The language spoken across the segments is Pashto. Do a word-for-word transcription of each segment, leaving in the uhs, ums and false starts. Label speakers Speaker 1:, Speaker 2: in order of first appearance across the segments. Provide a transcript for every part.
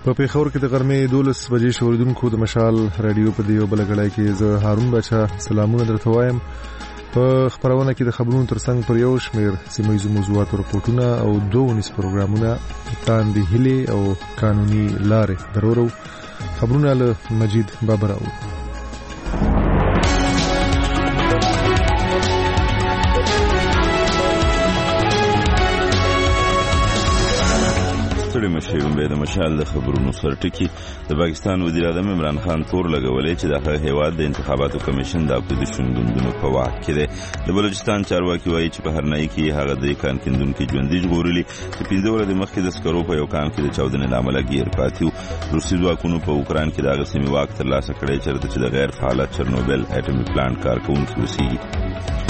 Speaker 1: په پیښور کې د غرمې دولس بجې شوریدونکو د مشال رادیو په دیو بلګړای کې زه هارون بچا سلامونه درته وایم. په خبرونه کې د خبرونو ترڅنګ پر یو شمېر سیمایي موضوعات او رپورټونه او دوه نس پروګرامونه تاندې هلي او قانوني لارې درورو. خبرونه له مجید بابراو.
Speaker 2: مشرم به د مشال د خبرونو سرټکی د پاکستان وزیر اعظم عمران خان تور لګولې چې د هیواد د انتخاباتو کمیشن د اپوزیشن ګوندونو په واک کې دی. د بلوچستان چارواکي وایي چې په هرنۍ کې هغه د کان کیندونکو ژوندۍ ژغورلي چې پنځه ورځې مخکې د سکرو په یو کان کې د چاودنې لامل غیر پاتیو. روسي ځواکونو په اوکران کې د غسیمي واک ترلاسه کړی چې د غیر فعال چرنوبل اټومي پلانټ کارکونکو وسیږي.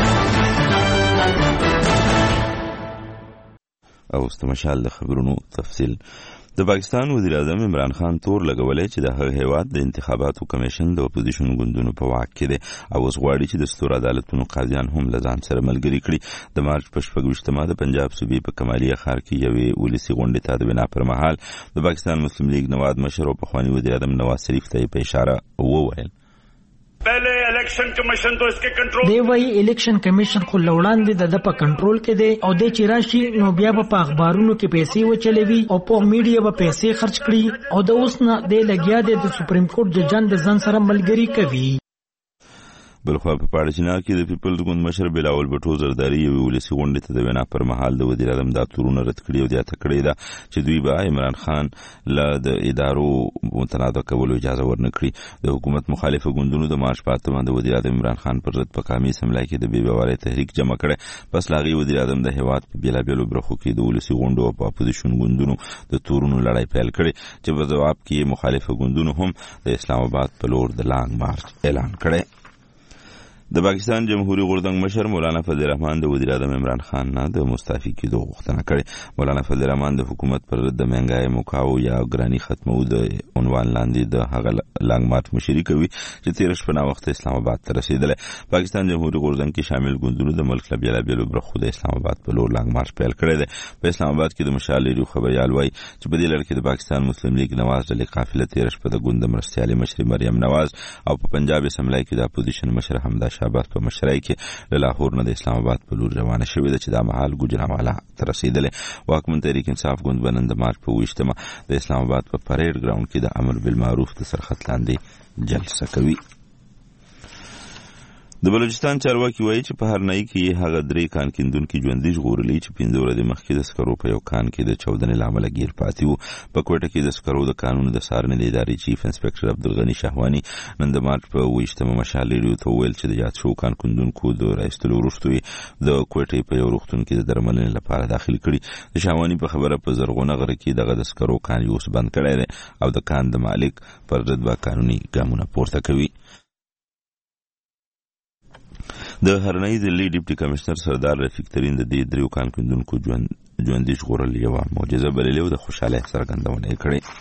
Speaker 2: او استمشال د خبرونو تفصیل. د پاکستان وزیر اعظم عمران خان تور لګولې چې د هغه هیواد د انتخاباتو کمیشن د اپوزیشن ګوندونو په واک کې دی او اوس غواړي چې د ستور عدالتونو قاضیان هم له ځان سره ملګري کړي. د مارچ په شپږویشتمه د پنجاب صوبې په کمالیا ښار کې یوې ولسي غونډې ته د بنا پر مهال د پاکستان مسلم لیگ نواز مشر او پخوانی وزیر اعظم نواز شریف ته په اشاره وویل
Speaker 3: پہلے الیکشن کمیشن تو اس کے کنٹرول
Speaker 4: دی وای الیکشن کمیشن خو لوړاندې د د په کنټرول کې دی او د چیراشي نو بیا په اخبارونو کې پیسې وچلوي او په میډیا په پیسې خرج کړي او د اوس نه د لګیا د سپریم کورټ جج د ځن سره ملګری کوي.
Speaker 2: بلخوا په پاړچنا کې د پیپلز ګوند مشر بلاول بټو زرداری یو ولسی غونډې ته د وینا پر مهال د وزیر اعظم د تورونه رد کړی او د تکړې دا چې دوی به عمران خان له د ادارو متنازع کولو اجازه ورنکړي. د حکومت مخالفه ګوندونو د مارچ په اتمه د وزیر اعظم عمران خان پر ضد په قامي سملای کې د بې باورۍ تحریک جمع کړي. پس لاغي وزیر اعظم د هیواد په بیلابیلو برخو کې د ولسی غونډو او اپوزیشن ګوندونو د تورونو لړۍ پیل کړي چې په جواب کې مخالفه ګوندونو هم د اسلام آباد په لور د لانګ مارچ اعلان کړي. د پاکستان جمهوریت غورځنګ مشر مولانا فضل الرحمن د وزیر اعظم عمران خان نه د مستعفي کېدو غوښتنه کړې. مولانا فضل الرحمن د حکومت پر ضد د مهنګای موکاو یا ګرانی ختمو د عنوان لاندې د هغه لانګ مارچ مشري کوي چې تیر شپه وخت اسلام آباد ته رسیدل. پاکستان جمهوریت غورځنګ کې شامل ګوندونو د ملک له بیلابیلو برخو د اسلام آباد په لور لانګ مارچ پیل کړی دی. په اسلام آباد کې د مشال ریډیو خبريال وایي چې په دې لړ کې د پاکستان مسلم لیگ نواز ډلې قافله تیر شپه د ګوند مرستيالي مشر مریم نواز او په پنجاب اسمبلی کې د اپوزیشن مشر حمدا شهباز په مشرۍ کې له لاهور نه د اسلام آباد په لور روانه شوې ده چې د مهال ګجرامالا ته رسیدلې. واکمن تحریک انصاف ګوند بنن د مارچ په ویشتمه د اسلام آباد په پریډ ګراوند کې د امر بالمعروف د سرخط لاندې جلسه کوي. د بلوچستان چارواکي وایي چې په هرنۍ کې هغه درې کان کیندونکو ژوندۍ ژغورلي چې پنځه ورځې مخکې د سکرو په یو کان کې د چاودنې لامل غیر پاتې وو. په کوټه کې د سکرو د قانون د څارنې د ادارې چیف انسپکټر عبدالغنی شهوانی نن د مارچ په ویشتمه مشال ریډیو ته وویل چې د یاد شو کان کیندونکو د راایستلو وروسته د کوټې په یو روغتون کې د درملنې لپاره داخل کړي. د شهوانی په خبره په زرغونه غره کې دغه د سکرو کان یوس بند کړی دی او د کان د مالک پر ضد به قانوني ګامونه پورته کوي. د هرنۍ د لی ډیپټي کمشنر سردار رفیق ترین د دې دریو کان کیندونکو ژوندۍ ژغورل یوه معجزه بللې او د خوشحالۍ څرګندونه یې کړې.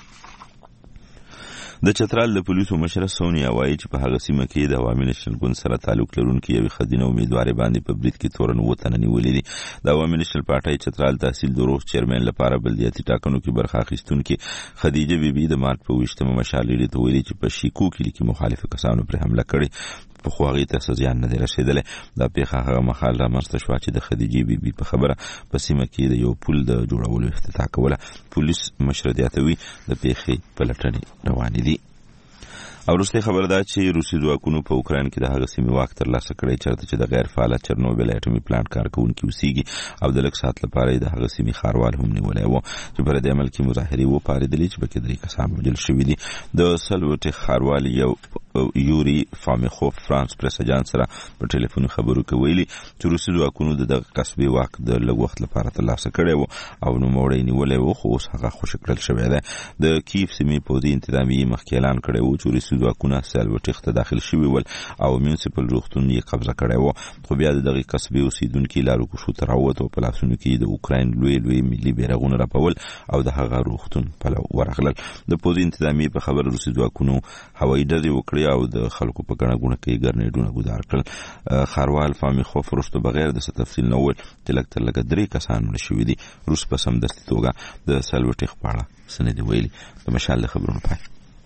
Speaker 2: د چترال د پولیسو مشر سونیا وایي چې په هغه سیمه کې د عوامي نشنل ګوند سره تعلق لرونکي یوې ښځینه امیدوارې باندې په برید کې تورن اووه تنه نیولي دي. د عوامي نشنل پارټۍ چترال تحصیل د روغ چیرمین لپاره بلدیاتي ټاکنو کې برخه اخیستونکي خدیجه بیبي د مارچ په ویشتمه مشال ریډیو ته ویلي چې په شیکو کلي کې مخالفو کسانو پر حمله کړې په خو هغې ته څه زیان نه دی رسېدلی. دا پیښه هغه مهال رامنځته شوه چې د خدیجې بیبي په خبره په سیمه کې د یو پل د جوړولو افتتاح کوله. پولیس مشر زیاتوي د پیښې پلټنې روانې دي. او وروستۍ خبر دا چې روسي ځواکونو په اوکران کې د هغه سیمې واک ترلاسه کړی چېرته چې د غیر فعاله چرنوبل اټومي پلانټ کارکوونکي اوسېږي او د لږ ساعت لپاره یې د هغه سیمې ښاروال هم نیولی و چې په دې عمل کې مظاهرې وپارېدلې چې پکې درې کسان وژل شوي دي. د سلوټې ښاروال یو یوري فامیخوف فرانس پریس اجانس سره په ټلیفون خبرو کې ویلي چې روسي ځواکونو د دغه قصبې واک د لږ وخت لپاره ترلاسه کړی و او نوموړی نیولی و خو اوس هغه خوشي کړل شوی دی. د کیف سیمې پوځي انتظامیې مخکې اعلان کړی و چې روسي روسي ځواکونه سالوټیخ ته داخل شوي ول او میونسپل روغتون یې قبضه کړی و. خو بیا د دغه قصبې اوسیدونکي لارو کوڅو ته راووت او په لاسونو کې د اوکراین لوی لوی ملي بیرغونه رپول او د هغه روغتون پلو ورغلل. د پوځي انتظامیې په خبر روسي ځواکونو هوایي ډزې وکړې او د خلکو په ګڼه ګوڼه کې ګرنیډونه ګودار کړل. ښاروال فامي خوف وروسته بغیر د څه تفصیل نه وویل چې لږ تر لږه درې کسان مړه شوي دي. روس په سمدستي توګه د سالوټیخ په اړه څه نه دي ویلي. د مشال د خبرونو پای.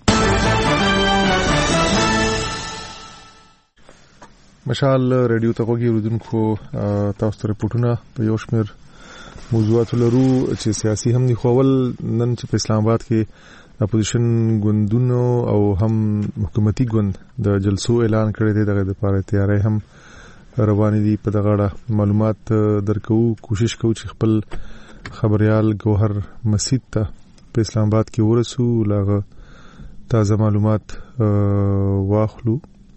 Speaker 1: مشال رادیو ته غوږی اوریدونکو تاسو ته رپورټونه په یو شمېر موضوعات لرو چې سیاسي هم دي. خو اول نن چې په اسلام آباد کې اپوزیشن ګوندونو او هم حکومتي ګوند د جلسو اعلان کړی دی. دغه لپاره تیاری هم روان دي. په دغه اړه معلومات درکو کوشش کوو چې خپل خبريال ګوهر مسید ته په اسلام آباد کې ورسو لاغه تازه معلومات واخلو.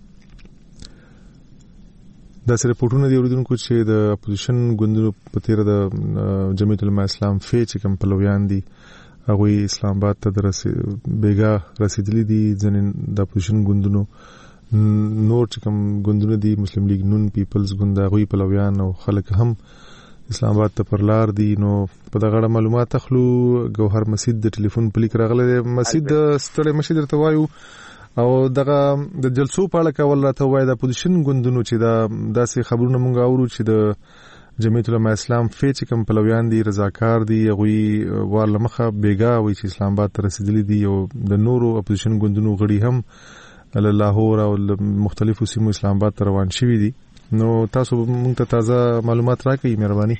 Speaker 1: دا سره رپورټونه دی اوریدونکو چې د اپوزیشن ګوندونو په تیر د جمعیت العلماء اسلام فی چې کوم پلویان دي هغه اسلام آباد ته درسي بیګا رسیدلی دي. ځنې د اپوزیشن ګوندونو نور چې کوم ګوندونه دي مسلم لیگ نون پیپلز ګوند هغه پلویان او خلک هم اسلام آباد ته پر لار دي. نو په دغه اړه معلومات اخلو. ګوهر مسید د ټلیفون پلیک راغله. مسید ستړي مشید درته وایو او دغه د جلسو په اړه کول راته وایي د اپوزیشن ګوندونو چې دا داسې خبرونه مونږ اورو چې د جمعیت العلماء اسلام فی چې کوم پلویان دي رضاکار دي هغه ورله مخه بیګا وایي چې اسلام آباد ته رسیدلی دي او د نورو اپوزیشن ګوندونو غړي هم له لاهور او مختلفو سیمو اسلام آباد ته روان شوي دي. نو تاسو مونږ ته تازه معلومات راکړئ مهرباني.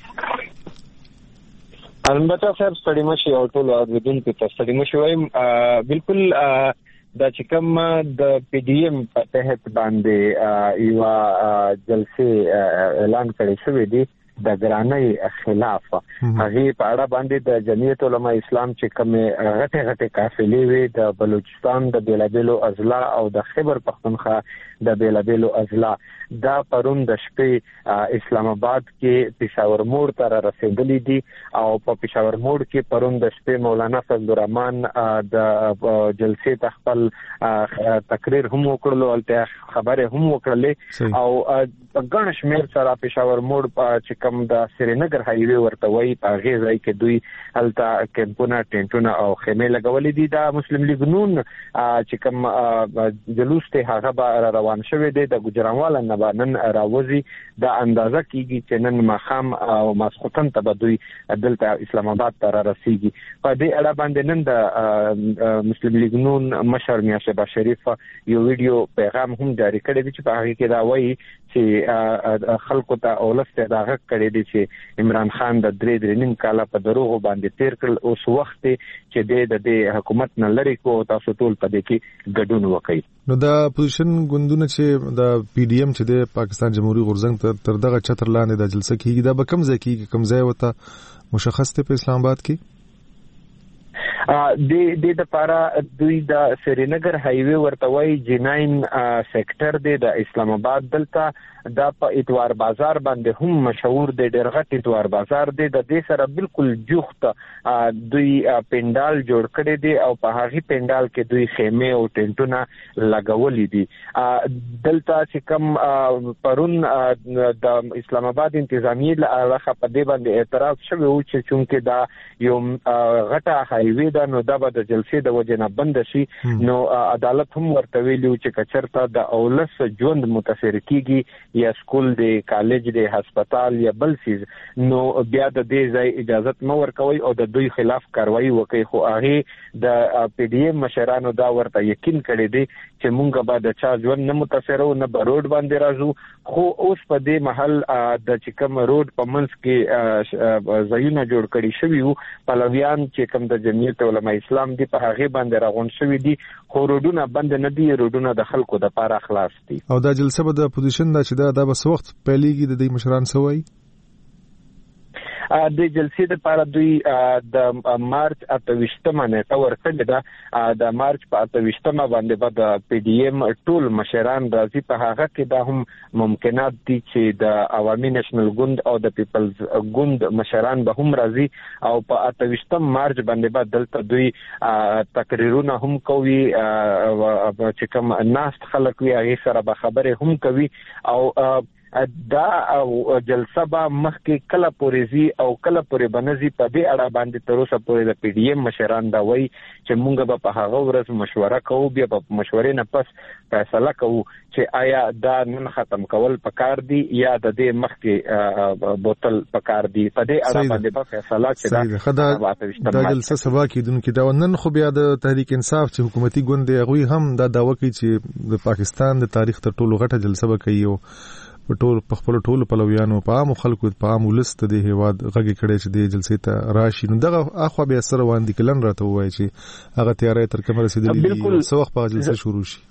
Speaker 5: البته صاحب ستړي مشي او ټول اوریدونکو ته ستړي مشي وایم. بالکل دا چې کوم د پی ډی ایم په تحت باندې یو جلسه اعلان کړی شوی دی د ګرانۍ خلاف هغه په اړه باندې د جمعیت العلماء اسلام چې کوم غټه غټه قافلې وي د بلوچستان د بیلابیلو اضلاع او د خیبر پختونخوا د بیلابیلو اضلاع دا پرون د شپې اسلام آباد کې پېښور موړ ته رسیدلي دي او په پېښور موړ کې پرون د شپې مولانا فضل الرحمن د جلسې تخپل تقریر هم وکړلو الته خبره هم وکړلې او ګڼ شمېر سره پېښور موړ چې کوم د سرینګر هایوي ورته وایي په هغه ځای کې دوی هلته کمپونه ټینټونه او خیمې لګولې دي. دا مسلم لیگ نون چې کوم جلوس ته هغه به روان شوی دی د ګجرانوال نه نن راوځي. دا اندازه کیږي چې نن مخام او ماسختن ته به دوی دلته اسلام آباد ته رسیږي. په دې اړه باندې نن د مسلم لیگ نون مشر میاں شهباز شریف یو ویډیو پیغام هم جاری کړی دی چې په هغه کې دا وایي چې خلکو ته اولسته دا غږ کړی دی چې عمران خان د درې درې نیم کاله په دروغو باندې تیر کړل. اوس وخت چې د دې حکومت نه لری کو تاسو ټول په دې کې ګډون وکړي.
Speaker 1: نو دا اپوزیشن ګوندونه چې د پی ډی ایم چې د پاکستان جمهوریت غورځنګ تر دغه چتر لاندې د جلسه کیږي دا به کوم ځای کیږي کوم ځای وته مشخص ته په اسلام آباد کې
Speaker 5: د د لپاره دوی د سرینګر هایوي ورته وایي جناین سېکټر دی د اسلام آباد. دلته دا په اتوار بازار باندې هم مشهور دی. ډېر غټ اتوار بازار دی. د دې سره بالکل جوخت دوی پندال جوړ کړی دی او په هغه پندال کې دوی خیمه او ټینټونه لګولې دي. دلته چې کوم پرون د اسلام آباد انتظامیه لخوا په دې باندې اعتراض شوی و چې چونکه دا یو غټه هایوي دا نو دا به د جلسې د وجه نه بند شي. نو عدالت هم ورته ویلو چې کچرته د اولس ژوند متاثر کیږي یا سکول دی کالج دی هسپتال یا بل سیز نو بیا د دې ځای اجازه مو ورکوي او د دوی خلاف کاروایی وکړي. خو هغه د پی ډی ایم مشرانو دا ورته یقین کړی دی چې مونږ به د چا ژوند نه متاثر او نه بروډ باندې راځو. خو اوس په دې محل د چکم روډ په منځ کې ځایونه جوړ کړي شوی وو. پلویان چې کوم د جمعیت علماء اسلام دی په هغه باندې راغون شوی دي. خو روډونه بند نه دي. روډونه د خلکو د پاره خلاص دي.
Speaker 1: او دا جلسه به د اپوزیشن دا چې دا د وخت پیلېږي د دې مشران سوي
Speaker 5: د جلسې لپاره دوی د مارچ اتويشتمه نیټه ورکړې ده. د مارچ په اتويشتمه باندې به د پی ډی ایم ټول مشران راځي. په هغه کې دا هم ممکنات دي چې د عوامي نېشنل ګوند او د پیپلز ګوند مشران به هم راځي او په اتويشتم مارچ باندې به دلته دوی تقریرونه هم کوي چې کوم ناست خلک وي هغه سره به خبرې هم کوي او دا جلسه به مخکې کله پورېزي او کله پورې بنزي په دې اړه باندې تر اوسه پورې د پی ډی ایم مشران دا وایي چې موږ به په هغه ورځ مشوره کوو بیا په مشورې نه پس فیصله کوو چې آیا دا نن ختم کول پکار دي یا د دې مخکې بوتل پکار دي. په دې اړه باندې به فیصله چې
Speaker 1: دا د جلسه سبا کېدونکې دا نن خو بیا د تحریک انصاف چې حکومتي ګوند دی هغوی هم دا دعوه کوي چې د پاکستان د تاریخ تر ټولو غټه جلسه به کوي او په ټول په خپل ټولو پلویانو په عام خلکو په عام ولست د هیواد غږی کړي چې د جلسې ته راشي. نو دغه اخوا به سره وړاندې کلن راته وایي چې هغه تیارې تر کومه رسیدلې دي څو وخت په جلسه شروع شي.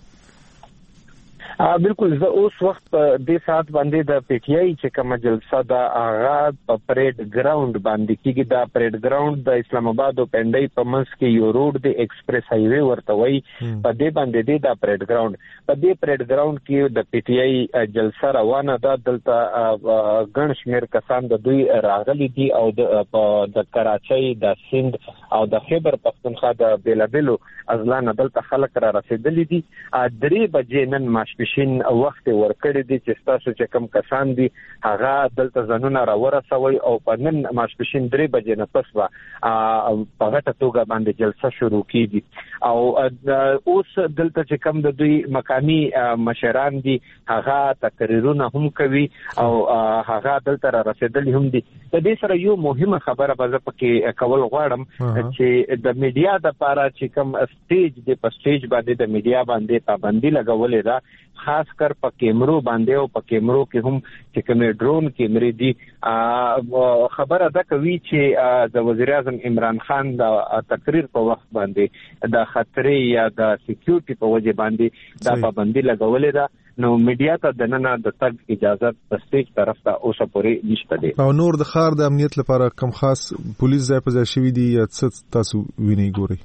Speaker 5: بالکل زه اوس وخت په دې سات باندې د پی ټی آی چې کومه جلسه دا هغه په پریډ ګراوند باندې کیږي. دا پریډ ګراوند د اسلام آباد او پنډای په منځ کې یو روډ دی ایکسپریس های وی ورته وایي. په دې باندې دی دا پریډ ګراوند. په دې پریډ ګراوند کې د پی ټی آی جلسه روانه ده. دلته ګڼ شمېر کسان د دوی راغلي دي او د کراچۍ د سند او د خیبر پختونخوا د بیلابیلو ازلانه دلته خلک را رسیدلي دي. درې بجې نن ماسپښین وخت ورکړی دي چې تاسو چې کوم کسان دي هغه دلته ځانونه را ورسوي او په نن ماسپښین درې بجې نه پس به په غټه توګه باندې جلسه شروع کیږي. او اوس دلته چې کوم د دوی مقامي مشران دي هغه تقریرونه هم کوي او هغه دلته را رسیدلي هم دي. د دې سره یو مهمه خبره به زه پکې کول غواړم چې د میډیا د لپاره چې کوم سټیج دی په سټیج باندې د میډیا باندې پابندي لګولې ده خاص کر په کیمرو باندې او په کیمرو کې هم چې کوم ډرون کیمرې دي. خبره ده کوي چې د وزیر اعظم عمران خان د تقریر په وخت باندې د خطرې یا د سکیورټي په وجه باندې دا پابندي لګولې ده. نو میډیا ته د نن د تګ اجازه په سټیج طرف ته اوسه پورې نشته دي.
Speaker 1: او نور د ښار د امنیت لپاره کوم خاص پولیس ځای په ځای شوي دي یا څه تاسو وینئ ګورئ؟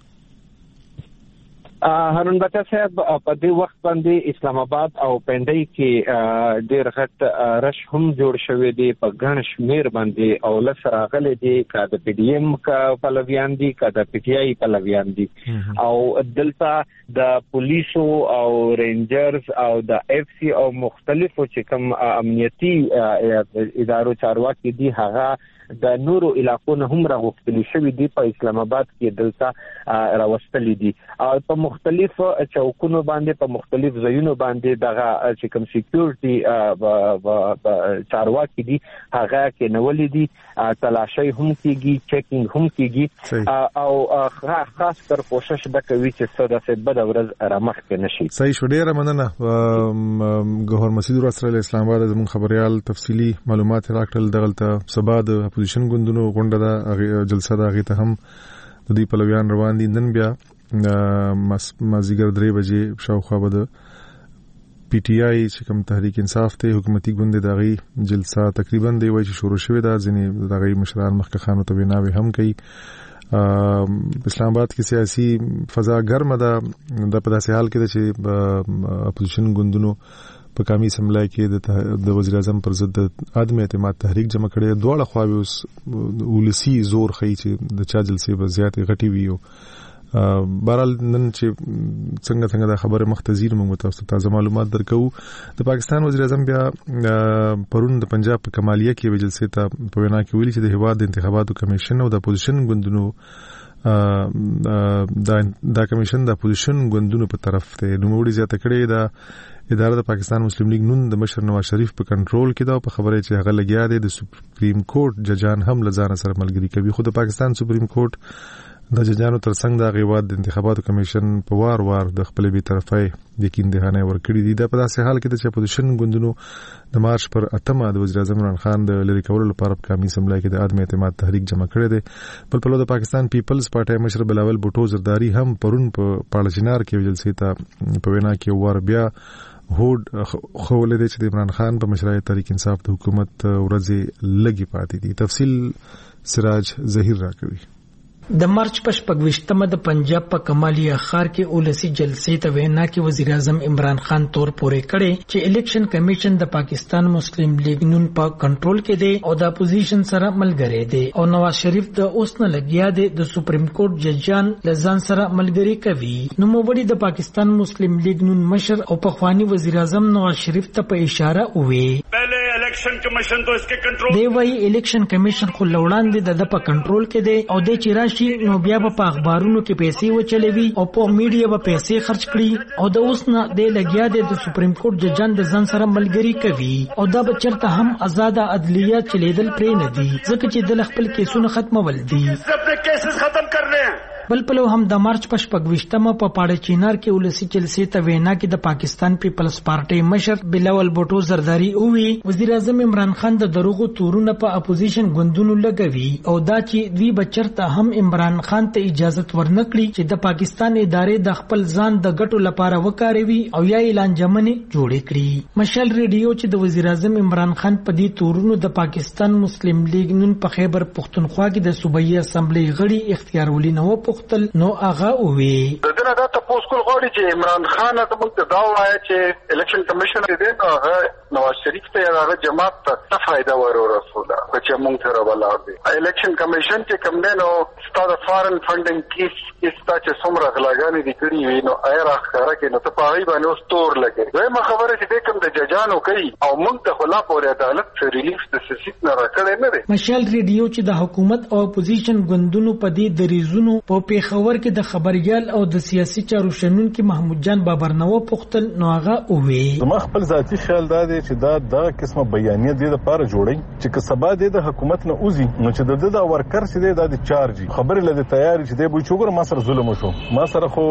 Speaker 5: هارون بچا صاحب په دې وخت باندې اسلام آباد او پنډای کې ډېر غټ رش هم جوړ شوی دی. په ګڼ شمېر باندې او لس راغلي دي که د پی ډی ایم پلویان دي که د پی ټی آی پلویان دي او دلته د پولیسو او رینجرز او د اف سی او مختلفو چې کوم امنیتي ادارو چارواکي دي هغه د نورو علاقو نه هم راغوښتل شوی دی. په اسلام آباد کې دلته راوستل دي او په مختلف چوکونو باندې په مختلف ځایونو باندې دغه چې کوم سکیورټي چارواکي دي هغه کې نولې دي. تلاشي هم کیږي چیکینګ هم کیږي او خاص کر کوشش به کوي چې څه د بد ورځ را مخ کې نشي.
Speaker 1: صحیح شو. ډیره مننه ګوهر مسعود رسول اسلام آباد زموږ خبريال تفصيلي معلومات راکړل. دغلته سبا د اپوزیشن ګوندونو غونډه ده جلسه ده هغه ته هم د دې پلویان روان دي. نن بیا مازیګر درې بجې شاوخوا به د پی ټی آی چې کوم تحریک انصاف ته حکومتي ګوند دغه جلسه تقریبا دی وایي چې شروع شوې ده. ځینې دغه مشران مخکې خانو ته ویناوي هم کوي. اسلام آباد کې سیاسي فضا ګرمه ده. د په داسې حال کې ده چې اپوزیشن ګوندونو په قومي اسمبلی کې د وزیر اعظم پر ضد عدم اعتماد تحریک جمع کړي. دواړه خواوې اوس ولسی زور خي چې د چا جلسې به زیاتې غټي وي. بهرحال نن چې څنګه څنګه د خبره مختزیر موږ تاسو ته تازه معلومات درکو. د پاکستان وزیر اعظم بیا پرون د پنجاب په کمالیه کې وجلسې ته په وینا کې ویلي چې د هیواد د انتخاباتو کمیشن او د اپوزیشن ګوندونو دا دا کمیشن د اپوزیشن ګوندونو په طرف ته نوموړي زیاته کړې ده. اداره د پاکستان مسلم لیگ نون د مشر نواز شریف په کنټرول کې دا په خبره چې هغه لګیا دی د سپریم کورټ ججان هم لزان سره ملګری کوي. خو د پاکستان سپریم کورټ د ججانو ترڅنګ د غیواد د انتخاباتو کمیشن په وار وار د خپل بي طرفي یقین دهانه ورکړي دي. د په داسې حال کې چې اپوزیشن ګوندونو د مارچ پر اتمه د وزیر اعظم عمران خان د لری کولو لپاره په قومي اسمبلی کې د عدم اعتماد تحریک جمع کړی دی. بل په لور د پاکستان پیپلز پارټي مشر بلاول بوټو زرداری هم پرون په پاړچینار کې جلسې ته په وینا کې ور بیا هوډ خولې دي چې د عمران خان په مشرۍ تحریک انصاف د حکومت ورځې لګي پاتې دي. تفصیل سراج ظهیر راکوي.
Speaker 4: د مارچ په شپږویشتمه د پنجاب په کمالیا ښار کې اولسي جلسې ته وینا کې وزیر اعظم عمران خان تور پورې کړي چې الیکشن کمیشن د پاکستان مسلم لیگ نون په کنټرول کې دی او د اپوزیشن سره ملګری دی او نواز شریف د اوس نه لګیا دی د سپریم کورټ ججان لزان سره ملګری کوي. نو موبدي د پاکستان مسلم لیگ نون مشر او پخوانی وزیر اعظم نواز شریف ته په اشاره وې
Speaker 3: پہلے الیکشن کمیشن تو اس کے کنټرول
Speaker 4: دی وی الیکشن کمیشن خو لوړاندې د په کنټرول کې دی او د چیرې نو بیا په اخبارونو کې پیسې وچلوي او په میډیا په پیسې خرج کړي او د اوس نه د لګیا د سپریم کورټ ججان د ځان سره ملګری کوي او دا به چرته هم آزاد عدلیه چلیدل پرې نه دي ځکه چې د خپل کیسونه ختمول دي.
Speaker 3: اپنے کیسز ختم کر رہے ہیں.
Speaker 4: بل پلو هم د مارچ په شپږویشتمه په پاړچینار کې ولسی جلسې ته وینا کې د پاکستان پیپلز پارټي مشر بلاول بوټو زرداری اووی وزیر اعظم عمران خان د دروغو تورونه په اپوزیشن ګوندونو لګوي او دا چې دوی بچرته هم عمران خان ته اجازه ورنکړي چې د پاکستان ادارې د خپل ځان د ګټو لپاره وکاروي او یا اعلان جمنې جوړ کړي. مشال ریډیو چې د وزیر اعظم عمران خان په دې تورونو د پاکستان مسلم لیگ نن په خیبر پختونخوا کې د صوبایي اسمبلی غړي اختیار ولي نو نو هغه وی
Speaker 6: دغه دا تاسو کول غواړي چې عمران خان ته موږ دا وایي چې الیکشن کمیشن دې نو هغه نواز شریف ته هغه جماعت ته فائدہ ورورسوله چې موږ ته راولاړ دي. الیکشن کمیشن چې کوم نه نو ستاسو فارن فندینګ کیس کیستا چې څومره غلاګانې دي کړی وي نو اې راخاره کې نو ته په هغه باندې ستور لګي. دوی خبره چې کوم د ججانو کوي او موږ ته خلا پورې عدالت ریلیف د سیټ نه راکړې نه دي.
Speaker 4: مشال ریډیو چې د حکومت او اپوزیشن ګوندونو په دې دریزونو په پیښور کې د خبريال او د سیاسي چارو شنونکو محمود جان بابرنو پختل نو هغه اووي
Speaker 7: زما خپل ذاتی خیال دا دی چې دا د قسمه بیانیه د لپاره جوړی چې کسبا د حکومت نه اوزي نو چې د د ورکر سي د چارج خبر لده تیاری چې د بو چوغره ما سره ظلم وشو ما سره خو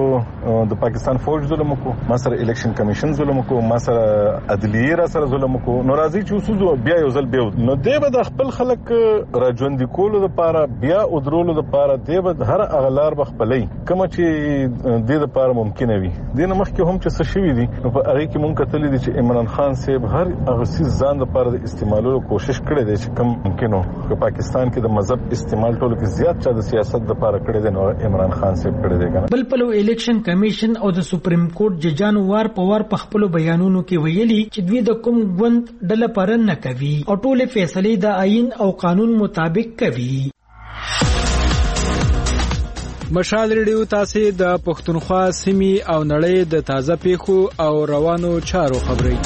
Speaker 7: د پاکستان فوج ظلم وکړو ما سره الیکشن کمیشن ظلم وکړو ما سره عدلیه را سره ظلم وکړو نو راځي چې وسو بیا یو ځل بیا نو د د خپل خلک راجوندي کولو لپاره بیا او درولو لپاره د هر اغلار بخپلې کوم چې د دې لپاره ممکن وي دینه مخکې هم چې څه شوی دي نو په اړه کې مونږ کتلې دي چې عمران خان صاحب هر هغه سیس ځان لپاره د استعمالولو کوشش کړې دي چې کوم ممکن وو په پاکستان کې د مذهب استعمال ټولو کې زیات چا د سیاست لپاره کړې دي نو عمران خان صاحب کړې دي کنه.
Speaker 4: بل پلو الیکشن کمیشن او د سپریم کورټ ججانو وار په وار په خپل بیانونو کې ویلي چې دوی د کوم غوند ډله پر نه کوي او ټول فیصله د آئین او قانون مطابق کوي.
Speaker 8: مشال ریډیو تاسو د پښتونخوا سیمې او نړۍ د تازه پیښو او روانو چارو خبري.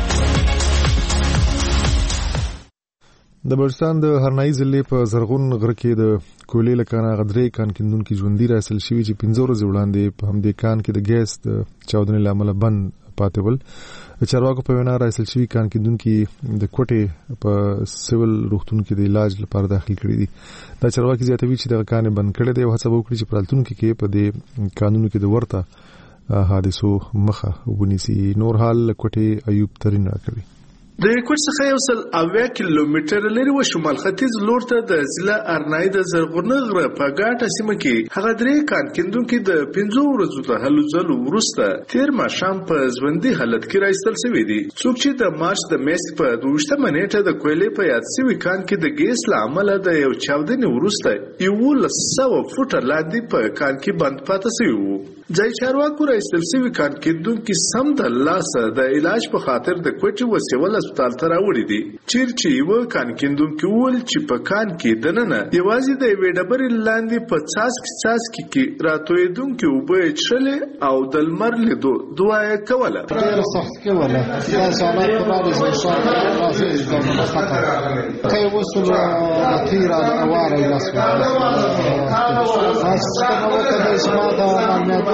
Speaker 1: د بلوچستان د هرنائی ضلع په زرغون غر کې د کولې لکانه غدرې کان کیندونکو ژوندۍ راسل شوی چې پنځه ورځې وړاندې په همدې کان کې د ګیس د چاودنې لامل بند پاتې ول. چارواکو په وینا راسل شوی کان کیندونکو د کوټې په سیول روغتون کې د علاج لپاره داخل کړي دي. دا چارواکي زیاتوي چې د کان بند کړي دی او هڅه وکړي چې پرالتون کې په دې قانونو کې د ورته حادثو مخه ونیسي. نور حال کوټې ایوب ترين راکوي.
Speaker 9: د کوټ څخه یو سل اویا کیلومتر لري و شمال ختیځ لور ته د ضلع ارنای د زرغون غره په ګاټه سیمه کې هغه درې کان کیندونکو د پنځو ورځو د هلو ځلو ورسته تیر ماښام په ژوندۍ حالت کې راځل شوی دی. څوک چې د مارچ د میاشتې په دوشته منېټه د کویلې په یاد سوي کان کې د ګیس لامل د یو چاودنې ورسته یو لسو فوټه لاندې په کان کې بند پاتې شوی وو. ځای چارواکو راځل شوی کان کیندونکو سم د لاسه د علاج په خاطر د کوټې وسیول هسپتال ته راوړي دي. چیر چې یو کان کیندونکو ول چې په کان کې دننه یوازې د وې ډبرې لاندې په څاڅکي څاڅکي کې راتویدونکو وبې چرلې او د لمر لیدو دعا کوله.
Speaker 10: ډېر سخت کوله دا سوالات په اړه چې شاته راځي د خطر کوي وصول تیرا اواره لاسه. تاسو څنګه وکړئ چې ما دا معلومات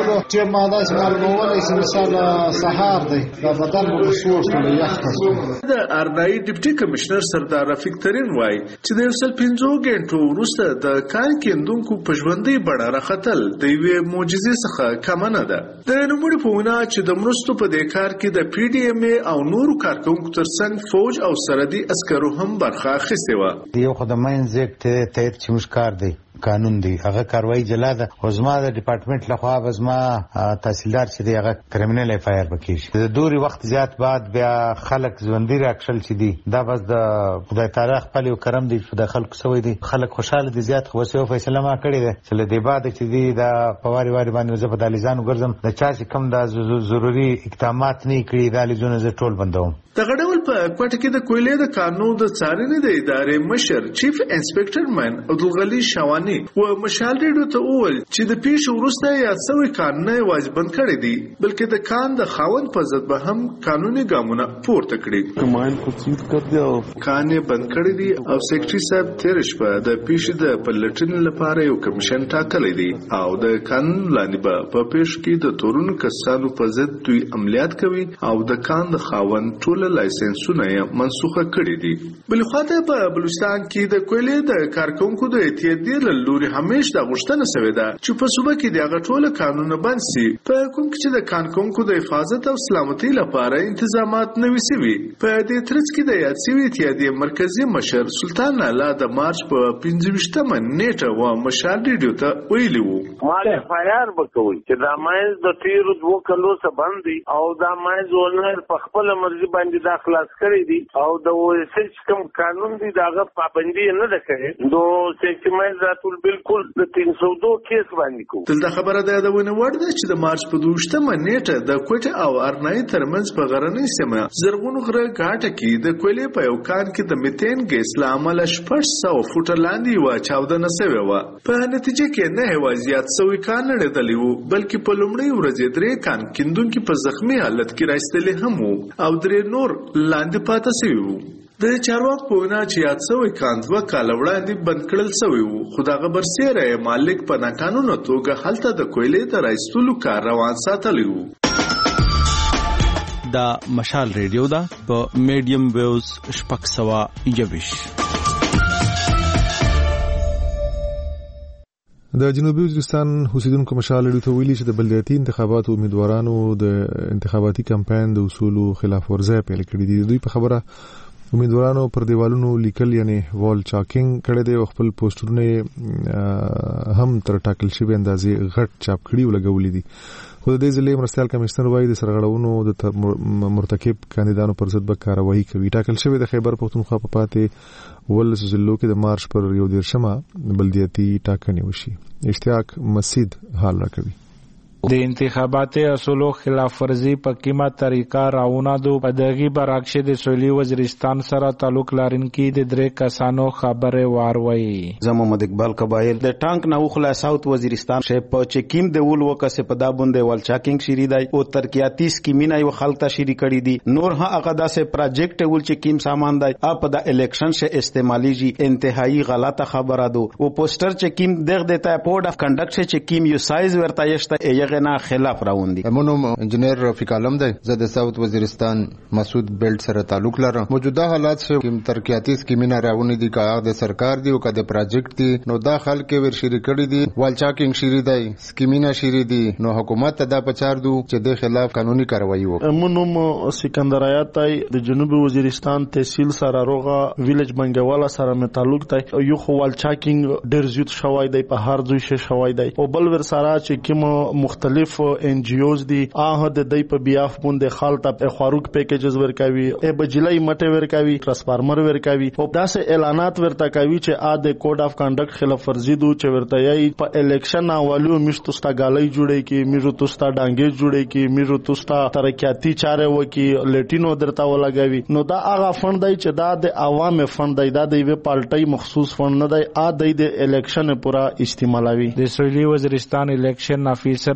Speaker 10: ټولو چې ما داسې معلومولای چې مثال سهار دی دا بدن مو سوړ شو یخ کړ.
Speaker 9: د ارنایي ډیپټي کمشنر سردار رفیق ترین وایي چې د یو سل پنځو غنټو وروسته د کار کیندونکو په ژوندۍ بڼه راختل د یوې معجزې څخه کم نه ده. د نوموړي په وینا چې د مرستو په دې کار کې د پی ډي ایم ای او نورو کارکونکو ترڅنګ فوج او سرحدي عسکرو هم برخه اخیستې وه.
Speaker 11: یو خو د ماینز اکټ تحت چې موږ کار دی قانون دی هغه کاروایی جلا ده خو زما د ډپارټمنټ لخوا به زما تحصیلدار چې دی هغه کرمینل اف آی آر وکړي. د دوري وخت زیات بعد بیا خلک ژوندي راکشل چې دي دا بس د خدای تعالی خپل یو کرم دی چې د خلکو سوی دي خلک خوشاله دي زیات خو سیو فیصله ما کړی ده چې له دې بعد چې دی دا پواری واری باندې زه په دالیزانو ګرځم د چا چې کم د ضروري اقدامات نه کړی دالیزونه زه ټول بندوم.
Speaker 9: دغه ډول په کوټه کې د کویلې د قانون د څارنې د ادارې مشر چیف انسپکټر من عبدالغنی شوانی و مشال ریډیو ته وویل چې د پیښې وروسته یاد شوی قانون نه یوازې بند کړی دی بلکې د کان د خاوند په ضد به هم قانوني ګامونه پورته کړي.
Speaker 7: کماین کو چیت کړ دی او
Speaker 9: کان یې بند کړی دی او سیکریټري صاحب تیر شپه د پیښې د پلټنې لپاره یو کمیشن ټاکلی دی او د قانون لاندې به په پیښ کې د تورونو کسانو په ضد دوی عملیات کوي او د کان د خاوند ټول لایسنسونه یې منسوخه کړي دي. بل خو په بلوچستان کې د کویلې د کارکونکو د اتحادیې له لوري همیش د غوښتنه شوې ده چې په صوبه کې د هغه ټول قانونونه بند شي په کوم کې چې د کارکونکو د حفاظت او سلامتۍ لپاره انتظامات نه وي شوي. په دې ترڅ کې د یاد شوي اتحادیې مرکزي مشر سلطان الله د مارچ په پنځه ویشتمه نیټه و مشال ریډیو ته ویلي وو
Speaker 12: مال اف آی آر وکوي چې دا مایز د تیرو دوه کلو څخه بند دي او دا مایز ولر په خپل مرزي باندې دا خلاص کړی دي او د وسیج کوم قانون دی داغه پابندي نه ده کړې دو چې مایز راتول بالکل د تین سو دو کیس باندې کو.
Speaker 9: دلته خبره ده د ونه وړ ده چې د مارچ په دوشتمه نیټه د کوټه او ارنای ترمنځ په غرنۍ سیمه زرغون غره غاټه کې د کویلې په یو کان کې د میتین ګیس لامل شپږ سوه فوټه لاندې و چاودنه شوې و. په نتیجه کې نه هوازيات سوي کان لري وو بلکې په لومړی ورځ درې کان کیندونکو په زخمی حالت کې راستلې هم وو او درې نور لاندې پاتې شوي وو. د چارواکو په وینا چې یاد شوی کان دوه کاله وړاندې بند کړل شوی وو خو دغه برسېره مالک په ناقانونه توګه هلته د کویلې د راایستلو کار روان ساتلی وو.
Speaker 13: دا مشال ریډیو دا په میډیم ویوز شپږ سوه یوویش.
Speaker 1: د جنوبي وزیرستان اوسیدونکو مشال ریډیو ته ویلي چې د بلدیاتي انتخاباتو امیدوارانو د انتخاباتي کمپاین د اصولو خلاف ورزي پیل کړی دي. دوی په خبره امیدوارانو پر دیوالونو لیکل یعنی وال چاکینګ کړي دي او خپل پوسټرونه هم تر ټاکل شوی اندازې غټ چاپ کړي او لګولې دي. خو د دې ضلع مرستیال کمشنر وایي د سرغړونو د مرتکب کاندیدانو پر ضد به کاروایی کوي. ټاکل شوی د خیبر پښتونخوا په پاتې ولس ضلعو کې د مارچ پر یو دیرشمه بلدیاتي ټاکنې وشي. اشتیاق مسجد حال راکوي.
Speaker 14: د انتخاباتي اصولو خلاف ورزي په قیمه طریقه راونه دو په دغه برعکس د سویلي وزیرستان سره تعلق لرونکي د درې کسانو خبره واروي.
Speaker 15: زمو محمد اقبال قبایل د ټانک نو خلا ساوث وزیرستان شه په چکیم د ول وکسه په دا باندې ول چاکینګ شری دی او ترکیاتی سکیمینه یو خلطه شری کړی دي نور ها هغه داسه پروجیکټ ول چکیم سامان دی اپ د الیکشن شه استعمالي جی انتهایی غلطه خبره دو او پوسټر چکیم دغه د کوډ اف کنډکټ شه چکیم یو سایز ورته یشته یغه نه خلاف راوندي.
Speaker 16: مونږ انجنیر رفیق عالم دی زه د ساوث وزیرستان مسعود بیلټ سره تعلق لرم. موجوده حالات شه کوم ترقیاتی سکیمونه راوندي دي کا د سرکار دی او کا د پروجیکټ دی نو دا خلک ور شری کړی دي وال چاکینګ شری دی سکیمونه شری دي نو حکومت ته دا پچار دو چې د خلاف قانوني کاروایی وکړي.
Speaker 17: مونږ سکندر آیات دی د جنوبي وزیرستان تحصیل سره روغه ویلیج منګوالا سره مې تعلق دی یو خو وال چاکینګ ډیر زیات شوی دی په هر ځای شه شوی دی او بل ور سره چې کوم مختلف ان جی اوز دي اه د دای په بیاف باندې خالت په خاروق پیکیجز ورکوي ای بجلی مټه ورکوي ټرانسفارمر ورکوي او داسې اعلانات ورته کوي چې ا د کوډ اف کنډکټ خلاف ورزي دو چې ورته یي په الیکشن اولو مشتو ستا غالۍ جوړي کی میرو توستا ډانګې جوړي کی میرو توستا ترقیاتی چاره وکي لیټینو درته ولګوي نو دا هغه فند دی چې دا د عوام فند دی دا د وی پالټي مخصوص فند نه دی ا د الیکشن پورا استعمالوي.
Speaker 14: د سویلي وزیرستان الیکشن افیسر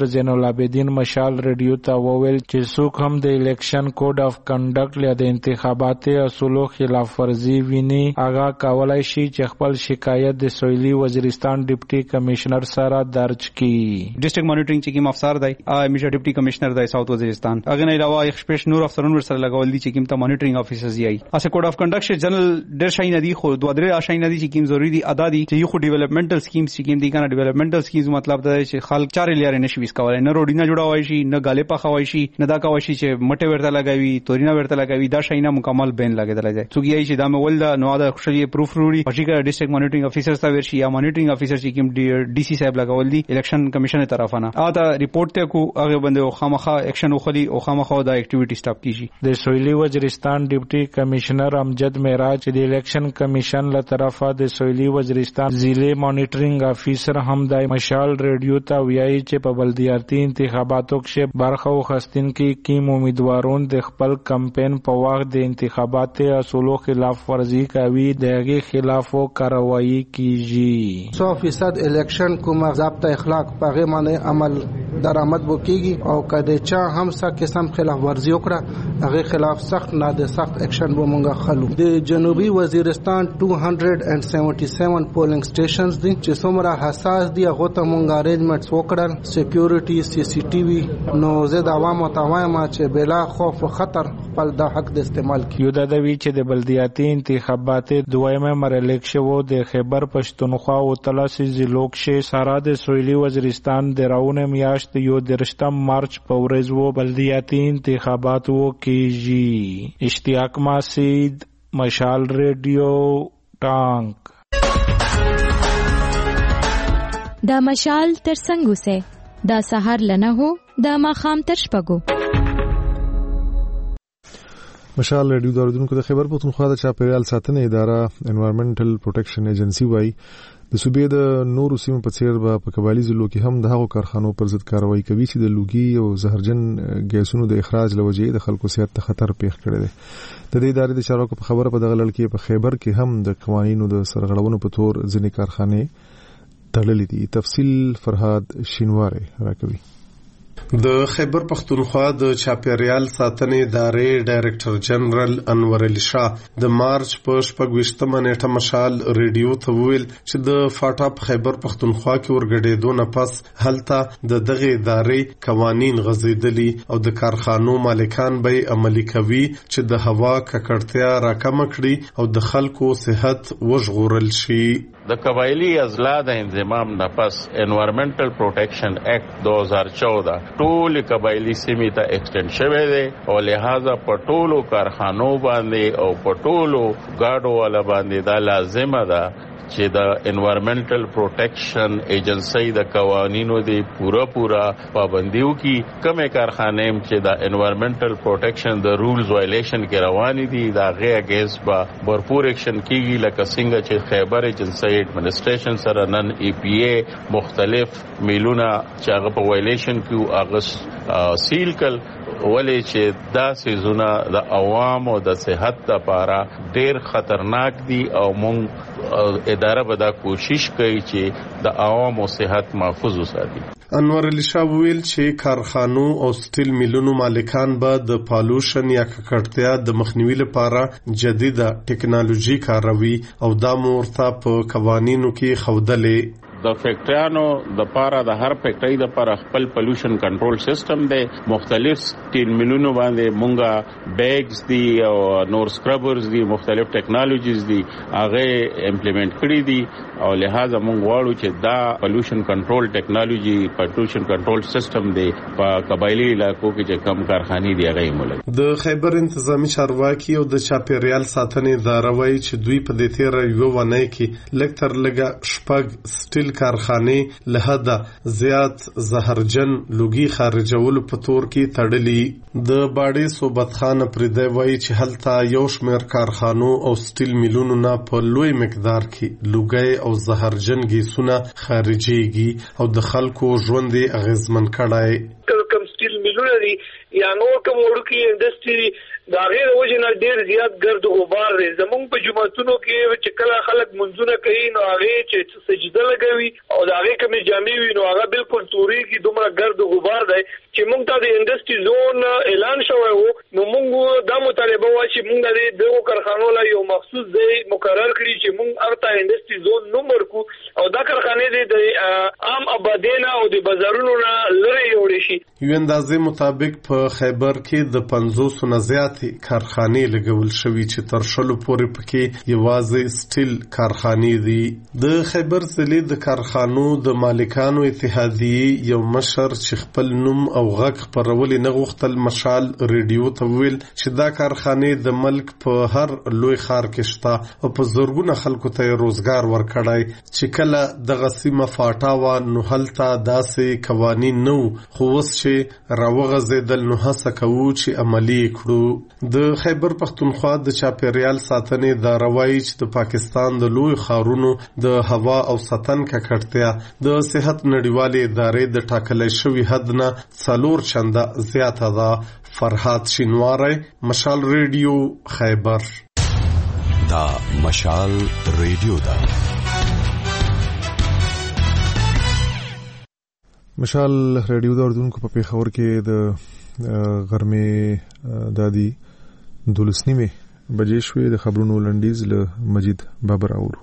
Speaker 14: ډاکټر زین العابدین مشال ریډیو ته وویل چې څوک هم د الیکشن کوډ اف کنډکټ یا د انتخاباتي اصولو خلاف ورزي ویني هغه کولای شي چې خپل شکایت د سویلي وزیرستان ډیپټي کمشنر سره درج کړي.
Speaker 18: ډیسټریکټ مانیټرینګ چې کوم افسر دی همیشه ډیپټي کمشنر دی ساوث وزیرستان هغه نه علاوه یو شپږ نور افسران ور سره لګول دي چې کوم ته مانیټرینګ افیسرز یي اسه کوډ اف کنډکټ جنرال ډیر شای ندي خو دوه درې شای ندي چې کوم ضروری دي ادا دي چې یو خو ډیولپمنټل سکیمز چې کوم دي کنه ډیولپمنټل سکیمز مطلب دا چې خلک چارې لري نشي وس کولای نه روډی نه جوړوي شي نه غالې پخوي شي نه دا کوي شي چې مټه ورته لګوي تورینا ورته لګوي دا شای نه مکمل بین لګیدل ځي څوک یي چې دا مول دا نو دا خوشي پروف وروړي پښیکا ډیسټریکټ مانیټرینګ افیسرز تا ورشي یا مانیټرینګ افیسر چې کوم ډي سي صاحب لګول دي الیکشن کمیشن طرفانه ا دا ریپورت ته کو هغه باندې خامخا اکشن وخلی او خامخا دا اکټیویټی سٹاپ کیږي.
Speaker 14: د سویلي وزیرستان ډیپټي کمشنر امجد معراج د الیکشن کمیشن له طرفه د سویلي وزیرستان ضلع مانیټرینګ افیسر هم د مشال ریډیو ته ویایي چې په بلدیاتي انتخاباتو کې برخه واخیستن کې کیم امیدوارون د خپل کمپاین په وخت د انتخاباتي اصولو خلاف ورزي کوي دغه خلاف کاروایی کیږي.
Speaker 19: سو فیصد الیکشن کوم ضابطه اخلاق په غیمانه عمل درآمد وکيږي او کله چې هم څه قسم خلاف ورزي وکړه هغه خلاف سخت نه د سخت اکشن به مونږه خلو. د جنوبي وزیرستان دوه سوه سپږ اویا پولینګ سټیشنز دي چې څومره حساس دي هغه ته مونږه ارینجمنټس وکړل سکیورټي سی سی ټي وي نو زه د عوامو ته وایم چې بلا خوف او خطر خپل د حق د استعمال
Speaker 14: کیو. یو د دوی چې د بلدیاتي انتخابات دویمه مرحله کې وو د خیبر پښتونخوا او تلاسي ضلعو کې سارا د سویلي وزیرستان د راونه میاشت یو درشتم مارچ په ورځ وو بلدیاتي انتخابات وو کیږي. اشتیاق ماسید مشال ریډیو ټانک.
Speaker 20: دا مشال تر څنګه سه دا سحر لنه هو دا ماخام تر شپګو.
Speaker 1: مشال ریډیو داردونکو د خیبر پښتونخوا د چاپیریال ساتنې اداره انوایرنمنټل پروټیکشن ایجنسی وای د صوبې د نورو سیمو په څیر په قبایلی ضلعو کې هم د هغو کارخانو پر ضد کاروایی کوي چې د لوګي او زهرجن ګیسونو د اخراج لوجې د خلکو صحت ته خطر پیښ کړی دی. د دې ادارې د چارواکو په خبره په دغه لړ کې په خیبر کې هم د قوانینو د سرغړونو په تور ځینې کارخانې تړلې دي. تفصیل فرهاد شینواری راکوي.
Speaker 9: د خیبر پښتونخوا د چاپیریال ساتنې ادارې ډایرکټر جنرال انور علي شاه د مارچ په شپږ ویشتمه نیټه مشال ریډیو ته ویل چې د فاټا په خیبر پښتونخوا کې ورګډېدو نه پس هلته د دغه ادارې قوانین غځېدلي او د کارخانو مالکان به عملي کوي چې د هوا ککړتیا راکم کړي او د خلکو صحت وژغورل شي.
Speaker 21: د قبایلی اضلاع د انضمام نه پس انوایرنمنټل پروټیکشن ایکټ دو هزار چودہ ټول قبایلی سیمې ته ایکسټند شوی دی او لہذا په ټولو کارخانو باندې او په ټولو ګاډو والا باندې دا لازمه ده چې د انوایرنمنټل پروټیکشن ایجنسی د قوانینو دی پورا پورا پابندیو کی کمه کارخانه چې د انوایرنمنټل پروټیکشن د رولز وایلیشن کې روان دي دا غي اگینست با بھرپور اکشن کیږي لکه څنګه چې خیبر ایجنسی ایڈمنسټریشن سره نن ای پی ای مختلف میلونه چې هغه په وایلیشن کې هغه سیل کل ولې چې دا سيزونه د عوامو د صحت لپاره ډېر خطرناک دي او مونږ اداره به دا کوشش کوي چې د عوامو صحت محفوظ وساتي.
Speaker 9: انور علي شاه ویل چې کارخانو او سټیل میلونو مالکان به د پالوشن یا ککړتیا د مخنیوي لپاره جديده ټکنالوژي کاروي او دا مورته په قوانینو کې خودلې.
Speaker 21: د فیکټریانو د پاره د هر فیکټری د پاره خپل پولوشن کنټرول سیستم دی. مختلف سټیل میلونو باندې مونږه بیگز دي او نور سکربرز دي مختلف ټیکنالوژیز دي هغه امپلیمنٹ کړی دي او لہذا مونږ غواړو چې دا پولوشن کنټرول ټیکنالوژي پولوشن کنټرول سیستم دی په قبایلی علاقو کې چې کم کارخانې دی هغه مولک.
Speaker 9: د خیبر انتظامی چارواکي او د چاپیریال ساتنې اداره وایي چې دوی په دې تیر یو ونه کې لکتر لګه شپږ سټیل کارخانه له حد زیات زهرجن لوګي خارجولو په تور کې تړلي. د باډي صوبت خان پردی وایي چې هلته یو شمېر کارخانو او سټیل میلونو نه په لوی مقدار کې لوګي او زهرجن ګیسونه خارجيږي او د خلکو ژوند یې اغیزمن کړای.
Speaker 22: کم سټیل میلونه دي یا نور کوم ورکی انډستری
Speaker 2: دا غیر وجنه ډیر زیات ګرد او غبار دی. زمونږ په جمعتونو کې چې کله خلک منځونه کوي نو هغه چې سجده لګوي او دا هغه کوم جامع وي نو هغه بالکل توري کې دومره ګرد او غبار دی چې موږ ته د انډستری زون اعلان شوی وو. نو موږ دا مطالبه و چې موږ د دغه کارخانو لا یو مخصوص ځای مقرر کړی چې موږ ارته انډستری زون نمبر کو او دا کارخانه د عام آبادینا او د بازارونو نه لري جوړ شي.
Speaker 22: یو اندازې مطابق په خیبر کې د پنځوس نه زیاتې کارخانې لګول شوې چې تر شلو پورې پکې یوازې سټیل کارخانې دي. د خیبر ضلع د کارخانو د مالکانو اتحادیې یو مشر چې خپل نوم او غږ خپرول نه غوښتل مشال ریډیو ته ویل چې دا کارخانې د ملک په هر لوی ښار کې شته او په زرګونه خلکو ته روزګار ورکړی چې کله دغه سیمه فاټا وه نو هلته داسې قوانین نه وو خو اوس چې راوغځېدل نو هڅه کوو چې عملي کړو. د خیبر پښتونخوا د چاپیریال ساتنې اداره وایي چې د پاکستان د لوی ښارونو د هوا او سطن ککړتیا د صحت نړیوالې ادارې د ټاکلی شوي حد نه څلور چنده زیاته ده. فرهاد شینواری، مشال ریډیو، خیبر.
Speaker 23: دا مشال ریډیو ده.
Speaker 1: مشال ریډیو د اردوونکو په پیښور کې د غرمې دادی دولس نیمه بجې شوې. د خبرونو لنډیز له مجید بابر اورو.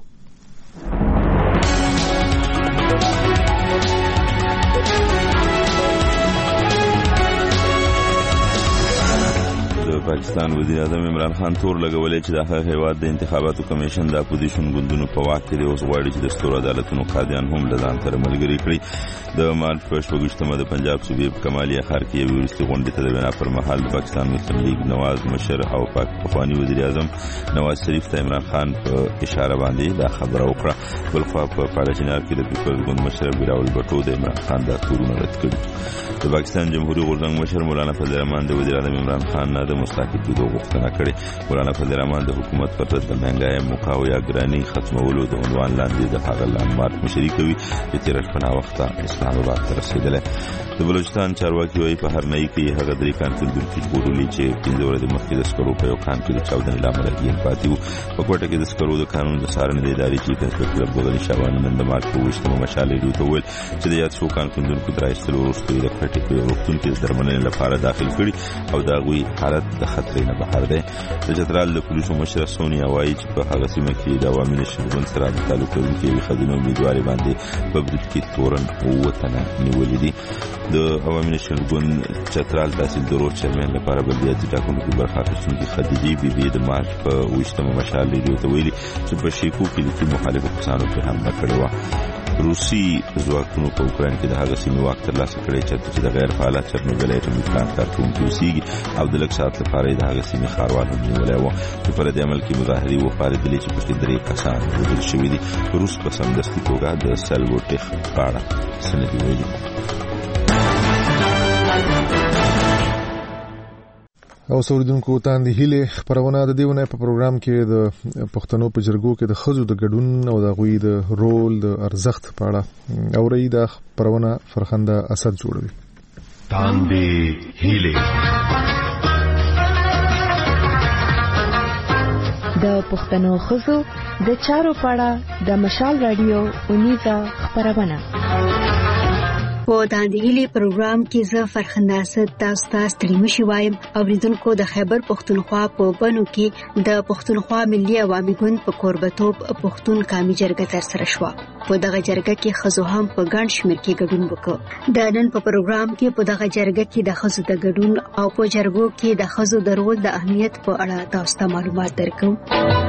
Speaker 24: پاکستان وزیر اعظم عمران خان تور لګولې چې د هیواد د انتخاباتو کمیشن د اپوزیشن ګوندونو په واک کې اوس غواړي چې د ستورو عدالتونو قاضیان هم له ځان سره ملګري کړي. د مارچ په شپږشتمه د پنجاب صوبې په کمالیا ښار کې یوې وروستۍ غونډې ته د وینا پر مهال د پاکستان مسلم لیگ نواز مشر او پخواني وزیر اعظم نواز شریف ته عمران خان په اشاره باندې دا خبره وکړه. بل خوا په پالاچینار کې د پیپلز ګوند مشر بیراول بټو د عمران خان دا تورونه رد کړي. د پاکستان جمهوریت غورځنګ مشر مولانا فضل الرحمن د وزیر اعظم عمران خان نه د مستقل کېدو غوښتنه کړې. مولانا فضل الرحمن د حکومت پر ضد د مهنګای مقاو یا ګراني ختمولو د عنوان لاندې د هغه لانمارک مشري کوي چې تیر شپه وخت اسلام آباد ته رسیدلی. د بلوچستان چارواکي وايي په هرنۍ کې هغه درې کان کندونکي ژغورلي چې پنځه ورځې مخکې د سکرو په یو کان کې د چاودنې له امله ګیر پاتې وو. په کوټه کې د سکرو د قانون د څارنې د ادارې چیف انسپکټر عبدالغني شاواني نن د مارچ په اوویشتمه مشال ریډیو ته وویل چې د یاد څو کان کندونکو د رایستلو وروسته یې د کوټې په یو روغتون کې د درملنې لپاره داخل کړي او د هغوی حالت د خطرې نه بهر دی. د چترال د پولیسو مشره سونیا وایي چې په هغه سیمه کې د عوامي نشر ګوند سره د تعلق لرونکي یوې ښځینه امیدوارې باندې په برید کې تورن اووه تنه نیولي دي. د عوامي نشر ګوند چترال تحصیل د روډ چیرمن لپاره بلدیاتي ټاکنو کې برخه اخیستونکې خدیجې بیبي د مارچ په اوویشتمه مشال ریډیو ته ویلي چې په شیکو کې لیکي مخالفو کسانو پرې حمله کړې وه. روسي ځواکونو په اوکراین کې د هغه سیمې واک ترلاسه کړی چې د غیر فعاله چرنوبل اټومي پلانټ کارکوونکي اوسېږي او د لږ ساعت لپاره یې د هغه سیمې ښاروال هم نیولی و. چې په دې عمل کې مظاهرې وپارېدلې چې پکې درې کسان وژل شوي دي. روس په سمدستي توګه د سلوټیخ په اړه څه نه دي ویلي.
Speaker 1: او سوریدونکو تاندې هیله خبرونه د دیونه په پروګرام کې د پښتنو په جرګو کې د خزو د ګډون او د غوي د رول د ارزښت په اړه او ری د خبرونه فرخنده اسد جوړوي.
Speaker 23: تاندې هیله
Speaker 25: د پښتنو خزو د چارو په اړه د مشال رادیو اونیزه خبرونه
Speaker 26: په داندېلی پروګرام کې زه فرخنده اسد تاسو ته ستړي مشي وایم. اوریدونکو د خیبر پښتونخوا په بنو کې د پښتونخوا ملي عوامي ګوند په کوربتوب پښتون قومي جرګه ترسره شوه. په دغه جرګه کې خزو هم په ګڼ شمېر کې ګډون وکړ. د نن په پروګرام کې په دغه جرګه کې د خزو د ګډون او په جرګو کې د خزو د رول د اهمیت په اړه تاسو ته معلومات درکوم.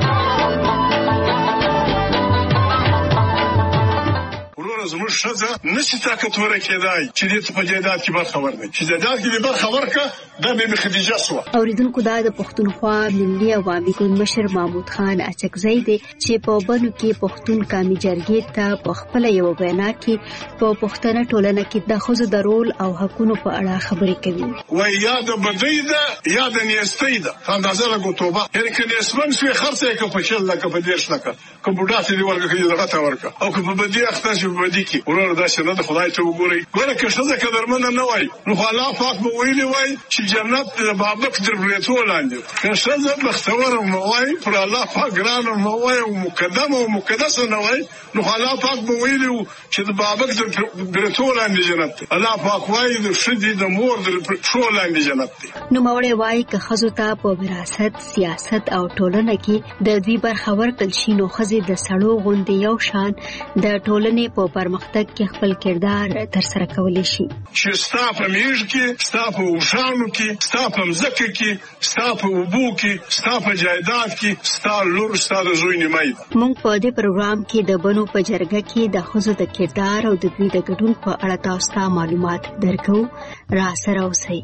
Speaker 27: زموږ ښځه نشي طاقتوره کېدای چې دې په جیدات کې برخه ورکړي. چې جیدات کې برخه ورکړه دا به خدیجه سو.
Speaker 26: اوریدونکو دا د پښتونخوا ملي عوامي ګوند مشر محمود خان اچکزی دی چې په بنو کې پښتون قومي جرګې ته په خپل یو بیان کې په پښتنه ټولنه کې د ښځو د رول او حقونو په اړه خبرې کوي.
Speaker 27: وای یا د بدی ده یا د نیستۍ ده. اندازه لا ګوتوبه یعنی کې نسبن شوی خرڅه کې په شل لکه په دیش لکه کوم بډا چې ورکه کې دغه تا ورکه او که په بدی اخته شي په دي کې ورور دا شنه د خدای ته وګوري ګوره که څه قدرمن نه وای نو الله پاک به ویلي وای چې جنت د بابک در برېتو لاندې که څه بختور مو وای پر الله پاک ګران مو وای او مقدم او مقدس نه وای نو الله پاک به ویلي چې د بابک در برېتو لاندې جنت الله پاک وای د شدي د مور در برېتو لاندې جنت دی.
Speaker 26: نو مورې وای که خزو ته په وراثت سیاست او ټولنه کې د دوی برخه ورکړل شي نو خزې د سړو غوندې یو شان د ټولنې په پرمختګ کې خپل کردار ترسره کولی شي.
Speaker 27: چې ستا په میژ کې ستا په اوښانو کې ستا په مځکه کې ستا په اوبو کې ستا په جایداد کې ستا لور ستا د زوی نیمایي ده.
Speaker 26: موږ په دې پروګرام کې د بنو په جرګه کې د ښځو د کردار او د دوی د ګډون په اړه تاسو ته معلومات درکو. را سره اوسئ.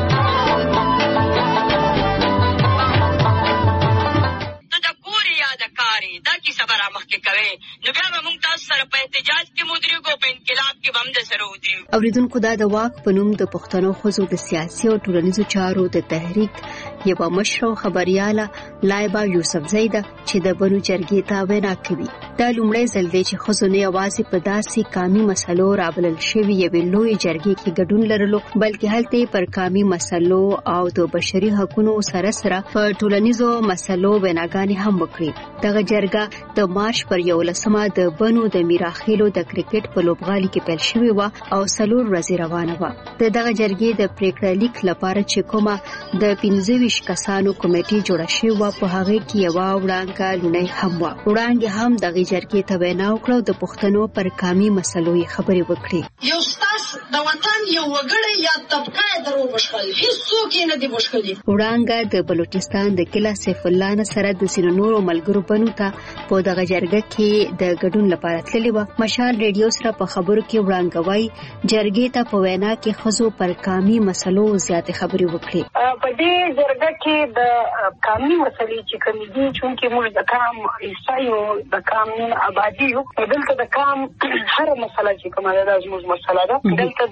Speaker 3: دا کی صبر امخ کې کوي نو بیا موږ تاسو سره په احتجاج کې مدریګو په انقلاب کې بم د سره ودی.
Speaker 26: اوریدونکو دا د واک په نوم د پښتنو ښځو د سیاسي او ټولنیزو چارو د تحریک یوه مشره خبرياله لایبا یوسف زیده چې د بنو جرګې ته وینا کوي. دا لومړی ځل دی چې ښځو نه یوازې په داسې قامي مسلو رابلل شوي یوې لویې جرګې کې ګډون لرلو بلکې هلته پر قامي مسلو او د بشري حقوقو سره سره په ټولنیزو مسلو ویناګانې هم وکړي. دغه جرګه د مارچ پر یولسمه د بنو د میراخیلو د کرکټ په لوبغالي کې پیل شوې و او څلور ورځې روانه وه. د دغه جرګې د پریکړه لیک لپاره چې کومه د پنځه ویشت کسانو کمیټې جوړه شوې وه په هغې کې یوه وړانګه لونۍ هم وه. وړانګې هم دغې جرګې ته وینا وکړه او د پښتنو پر قامي مسلو یې خبرې وکړې.
Speaker 4: یو ستاسو د وطن یو وګړی یا طبقه یې در وبشکل هیڅوک یې نه دي بشکلي.
Speaker 26: وړانګه د بلوچستان د کلا سیف الله نه سره د ځینو نورو ملګرو بنو ته په دغه جرګه کې د ګډون لپاره تللی و. مشال ریډیو سره په خبرو کې وړانګه وایي جرګې ته په وینا کې ښځو پر قامي مسلو زیاتې خبرې وکړې.
Speaker 4: په دې جرګه کې د قامي مسلې چې کومې دي چونکې موږ د قام حصه یو د قام آبادي یو دلته د قام هر مسله چې کومه ده زموږ مسله ده. دلته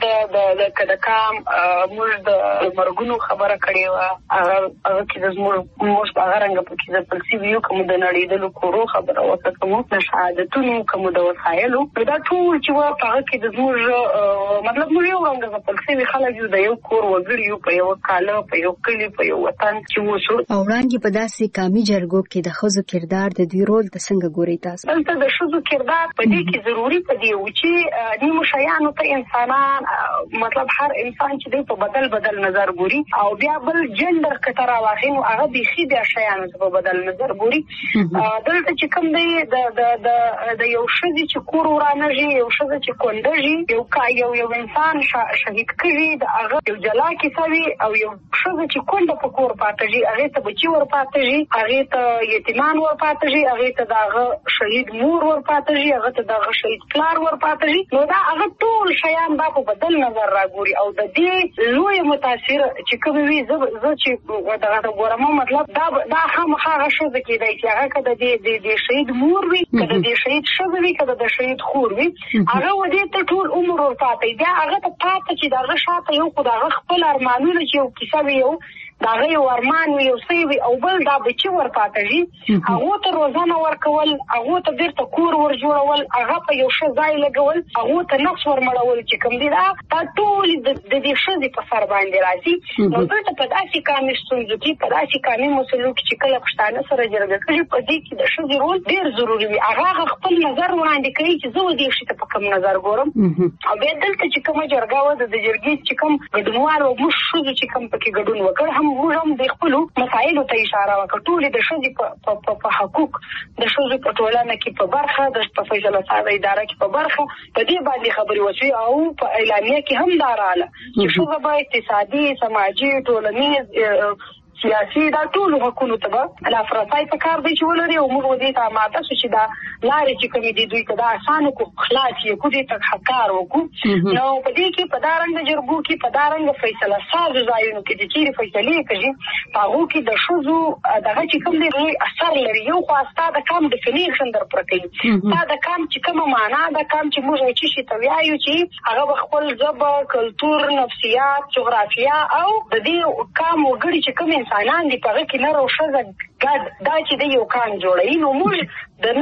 Speaker 4: د د قام موږ د مرګونو خبره کړې وه هغه کې د زموږ موږ په هغه رنګه پکې د پلسي ویو کوم د نړېدلو کورو خبره وکړه کوم د شهادتونو کوم د وسایلو دا ټول چې وه په هغه کې د زموږ مطلب موږ یو رنګه د پلسي خلک یو د یو کور وګړي یو په یو کاله په یو کلي په یو وطن چې وشو.
Speaker 26: او وړاندې په داسې قامي جرګو کې د ښځو کردار د دوی رول د څنګه ګورئ تاسو؟
Speaker 4: دلته د ښځو کردار په دې کې ضروري په دې و چې نیمو شیانو ته انسانان مطلب هر انسان چې دی په بدل بدل نظر ګوري او بیا بل جندر که تر واخلي نو هغه بیخي بیا شیانو ته په بدل نظر ګوري. دلته چې کوم دی د د د یو ښځې چې کور ورانهږي یو ښځه چې کونډهږي یو کا یو یو انسان شهید کړي د هغه یو جلا کیسه وي او یو ښځه چې کونډه په کور پاتېږي هغې ته بچي ور پاتېږي هغې ته یتیمان ور پاتېږي هغې ته د هغه شهید مور ور پاتېږي هغه ته د هغه شهید پلار ور پاتېږي نو دا هغه ټول شیان دا په بدل نظر راګوري او د دې لویه متاثره چې کومې وي زه چې دغه ګورم مطلب دا دا خامخا هغه ښځه کېدی چې هغه که د دې د شهید مور وي که د دې شهید ښځه وي که د شهید خور وي هغه و دې ته ټول عمر ور پاتې بیا هغه ته پاته چې د هغه شاته یو خو د هغه خپل ارمانونه چې یو کیسه وي یو د هغه یو ارمان وي یو څه وي او بل دا بچي ور پاتېږي هغو ته روزنه ورکول هغو ته بېرته کور ور جوړول هغه په یو ښه ځای لګول هغو ته نقص ور مړول چې کوم دي دا دا ټول د دې ښځې په سر باندې راځي. نو دلته په داسې قامي ستونزو کې په داسې قامي مسلو کې چې کله پښتانه سره جرګه کوي په دې کې د ښځې رول ډېر ضروري وي. هغه خپل نظر وړاندې کوي چې زه دې شي ته په کوم نظر ګورم او بیا دلته چې کومه جرګه وه د جرګې چې کوم ګډونوال او موږ ښځو چې کوم پکې ګډون وکړ هم موږ هم د خپلو مسایلو ته اشاره وکړه ټولې د ښځې په حقوق د ښځو په ټولنه کې په برخه د په فیصله سازۍ اداره کې په برخه په دې باندې خبرې وشوې او په اعلامیه کې هم دا راغله چې ښځه به اقتصادي سماجي ټولنیز سیاسي دا ټول حقوقو ته به لاسرسی پکار دی چې ولري او موږ دې ته آماده شو چې دا لارې چې کومې دي دوی ته دا اسانه کو خلاص یې کو دې ته کار وکړو. نو په دې کې په دا رنګ جرګو کې په دا رنګ فیصله سازو ځایونو کې د چیرې فیصلې کوي په هغو کې د ښځو دغه چې کوم دی لوی اثر لري. یو خو ستا د کام ډیفینیشن در پوره کوي ستا د کام چې کومه معنا د کام چې موږ چې شي ته وایو چې هغه به خپل ژبه کلتور نفسیات جغرافیه او د دې کام وګړي چې کوم انسانان دي په هغه کې نر او ښځه ګډ دا چې د یو کان جوړوي نو موږ د نر او د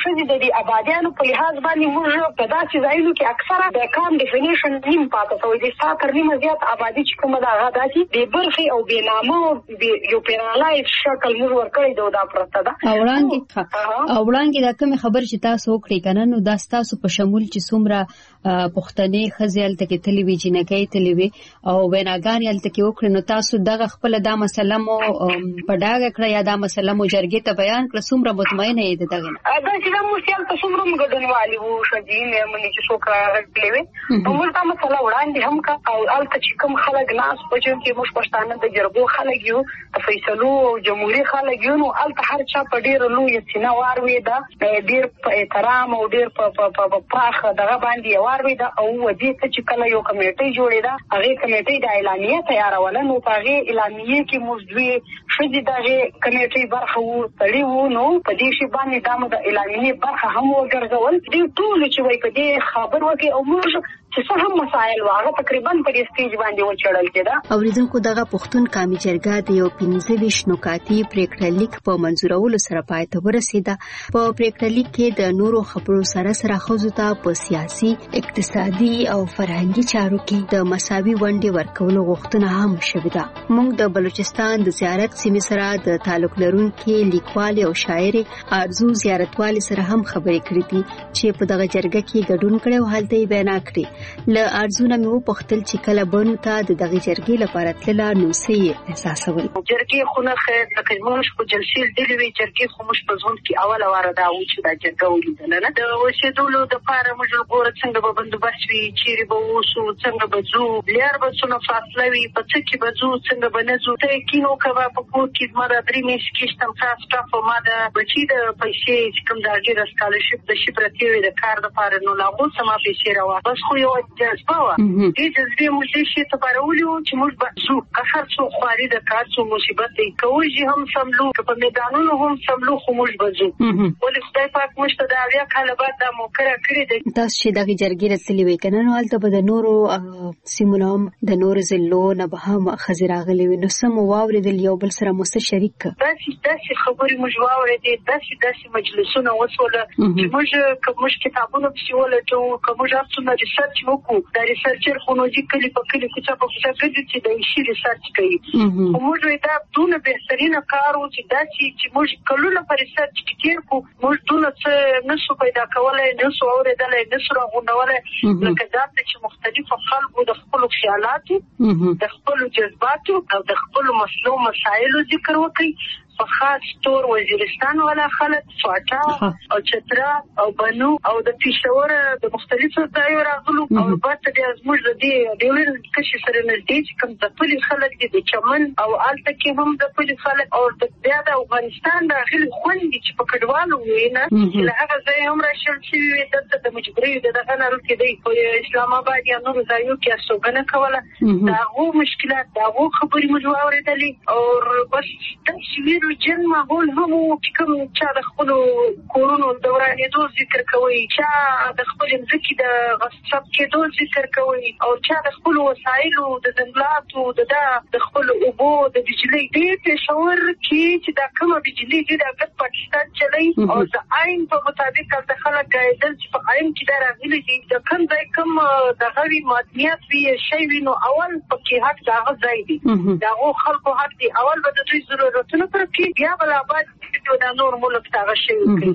Speaker 4: شدي د دې آبادیانو په لحاظ باندې موږ په داسې ځایونو کې اکثره د کام ډیفینیشن نیم پاتې شوی دی ساتر نیمه زیات آبادی چې کومه ده هغه داسې بې برخې او بې نامه یو پیرالایز شکل موږ ورکړی دی دا پرته ده.
Speaker 26: او وړاندې او وړاندې دا کومه خبر چې تاسو وکړئ کنه نو دا تاسو په شمول چې څومره پښتنې ښځې هلته کې تللې وي جنکۍ تللې وي او ویناګانې هلته کې وکړې نو تاسو دغه خپله دا مسله مو په ډاګه کړه یا دا مسله مو جرګې ته بیان کړه څومره مطمئنه یې د دغه نه
Speaker 4: داسې دا موږ چې هلته څومره موږ ګډونوالي وو ښځې مېرمنې چې څوک راغلې وې نو موږ دا مسله وړاندې هم کړه او هلته چې کوم خلک ناست په جون کې موږ پښتانه د جرګو خلک یو د فیصلو او جمهوري خلک یو نو هلته هر چا په ډېره لویه سینه واروېده ډېر په احترام او ډېر په پراخ دغه باندې واروېده او دې ته چې کله یو کمیټۍ جوړېده هغې کمیټۍ د اعلامیه تیاروله نو په هغې اعلامیې کې موږ دوی ښځې د هغې کمیټۍ برخه وو سړي وو نو په دې شي باندې دا مو د اعلامیې برخه هم وګرځول دوی ټولو چې وایي په دې خبر وکړي او موږ چې څه هم مسایل وو هغه تقریبا په دې سټیج باندې وچړل کېده.
Speaker 26: اوریدونکو دغه پښتون قومي جرګه د یو پنځه ویشت نکاتي پریکړه لیک په منظورولو سره پای ته ورسېده. په پریکړه لیک کې د نورو خبرو سره سره ښځو ته په سیاسي اقتصادي او فرهنګي چارو کې د مساوي ونډې ورکولو غوښتنه هم شوې ده. موږ د بلوچستان د زیارت سیمې سره د تعلق لرونکي لیکوالې او شاعرې ارزو زیارتوالې سره هم خبرې کړې دي چې په دغه جرګه کې ګډون کړی او هلته یې بیان کړی. له ارزونه مې وپوښتل چې کله بنو ته د دغه جرګې لپاره تلله نو څه یې احساسول.
Speaker 4: جرګې خو نه خیر لکه موږ خو جلسې لیدلې وې جرګې خو موږ په ژوند کې اوله واره دا و چې دا جرګه ولیدله نه د اوسېدلو دپاره موږ ګوره څنګه به بندوبست وي چیرې به اوسو څنګه به ځو لیار به څونه فاصله وي په څه کې به ځو څنګه به نه ځو ته یقین وکړه په کور کې زما د درې میاشتې کې شتمتا سټاف او ما د بچي د پیسې چې کوم د هغې د سکالرشپ د شي پرتې وې د کار دپاره نو لا اوس ما پیسې راوه بس خو یو جذبه وه دې جذبې موږ دې شي ته پارولي وو چې موږ به ځو که هر څو خواري د کار څو مصیبت دی که وږي هم سملو که په میدانونو هم سملو خو موږ به ځو ولې خدای پاک موږ ته د اویا کاله بعد دا موقع راکړې دی.
Speaker 26: تاسو چې دغې جرګې ته تللي وئ که نه نو هلته به د نورو سیمو نه هم د نورو ضلعو نه به هم ښځې راغلې وي نو څه مو واورېدل یو بل سره مو څه شریک کړه؟
Speaker 4: داسې داسې خبرې موږ واورېدې داسې داسې مجلسونه وسوله چې موږ که موږ کتابونه پسې ولټوو که موږ هر څومره ریسرچ وکړو دا ریسرچر خو نو دي کلي په کلي کوڅه په کوڅه ګرځي چې د ایشي ریسرچ کوي خو موږ وایي دا دونه بهترینه کار و چې داسې چې موږ کلونه په ریسرچ کې تېر کړو موږ دونه څه نه سو پیدا کولی نه سو اورېدلی نه سو راغونډولی لکه دا ته چې مختلفو خلکو د خپلو خیالاتو د خپلو جذباتو او د خپلو مسلو مسایلو ذکر وکړي په خاص طور وزیرستان والا خلک فاټا او چترا او بنو او د پېښور د مختلفو ځایو راغلو او برته بیا زموږ د دې ډېر کشي سره نږدې چې کوم د پلي خلک دي د چمن او هلته کې هم د پلي خلک او بیا د افغانستان راغلي خوندې چې په کډوالو وي نه چې له هغه ځای هم راشل شوي وي دلته د مجبورۍ د دغه نه روکې دی په اسلام آباد یا نورو ځایو کې استوګنه کوله د هغو مشکلات د هغو خبرې موږ واورېدلې او بس داسې جن ماحول هم چې کوم چا د خپلو کورونو د ورانېدو ذکر کوي چا د خپلې مځکې د غصب کېدو ذکر کوي او چا د خپلو وسایلو د ځنګلاتو د د خپلو اوبو د بجلۍ دې پېښور کې چې دا کومه بجلۍ دي دا ګډ پاکستان چلوي او د عین په مطابق هلته خلک ګایدل چې په عین کې دا راغلي دي د کوم ځای کوم دغه وي معدنیات وي شی وي نو اول پکې حق د هغه ځای دي د هغو خلکو حق دی اول به د دوی ضرورتونه پوره کړي بیا بل آباد د نور ملک ته شوي کوي.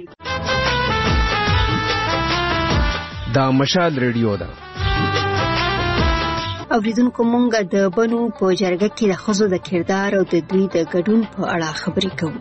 Speaker 5: دا مشال ریډیو ده.
Speaker 26: اوریدونکو مونږ د بنو په جرګه کې د ښځو د کردار او د دوی د ګډون په اړه خبرې کوو.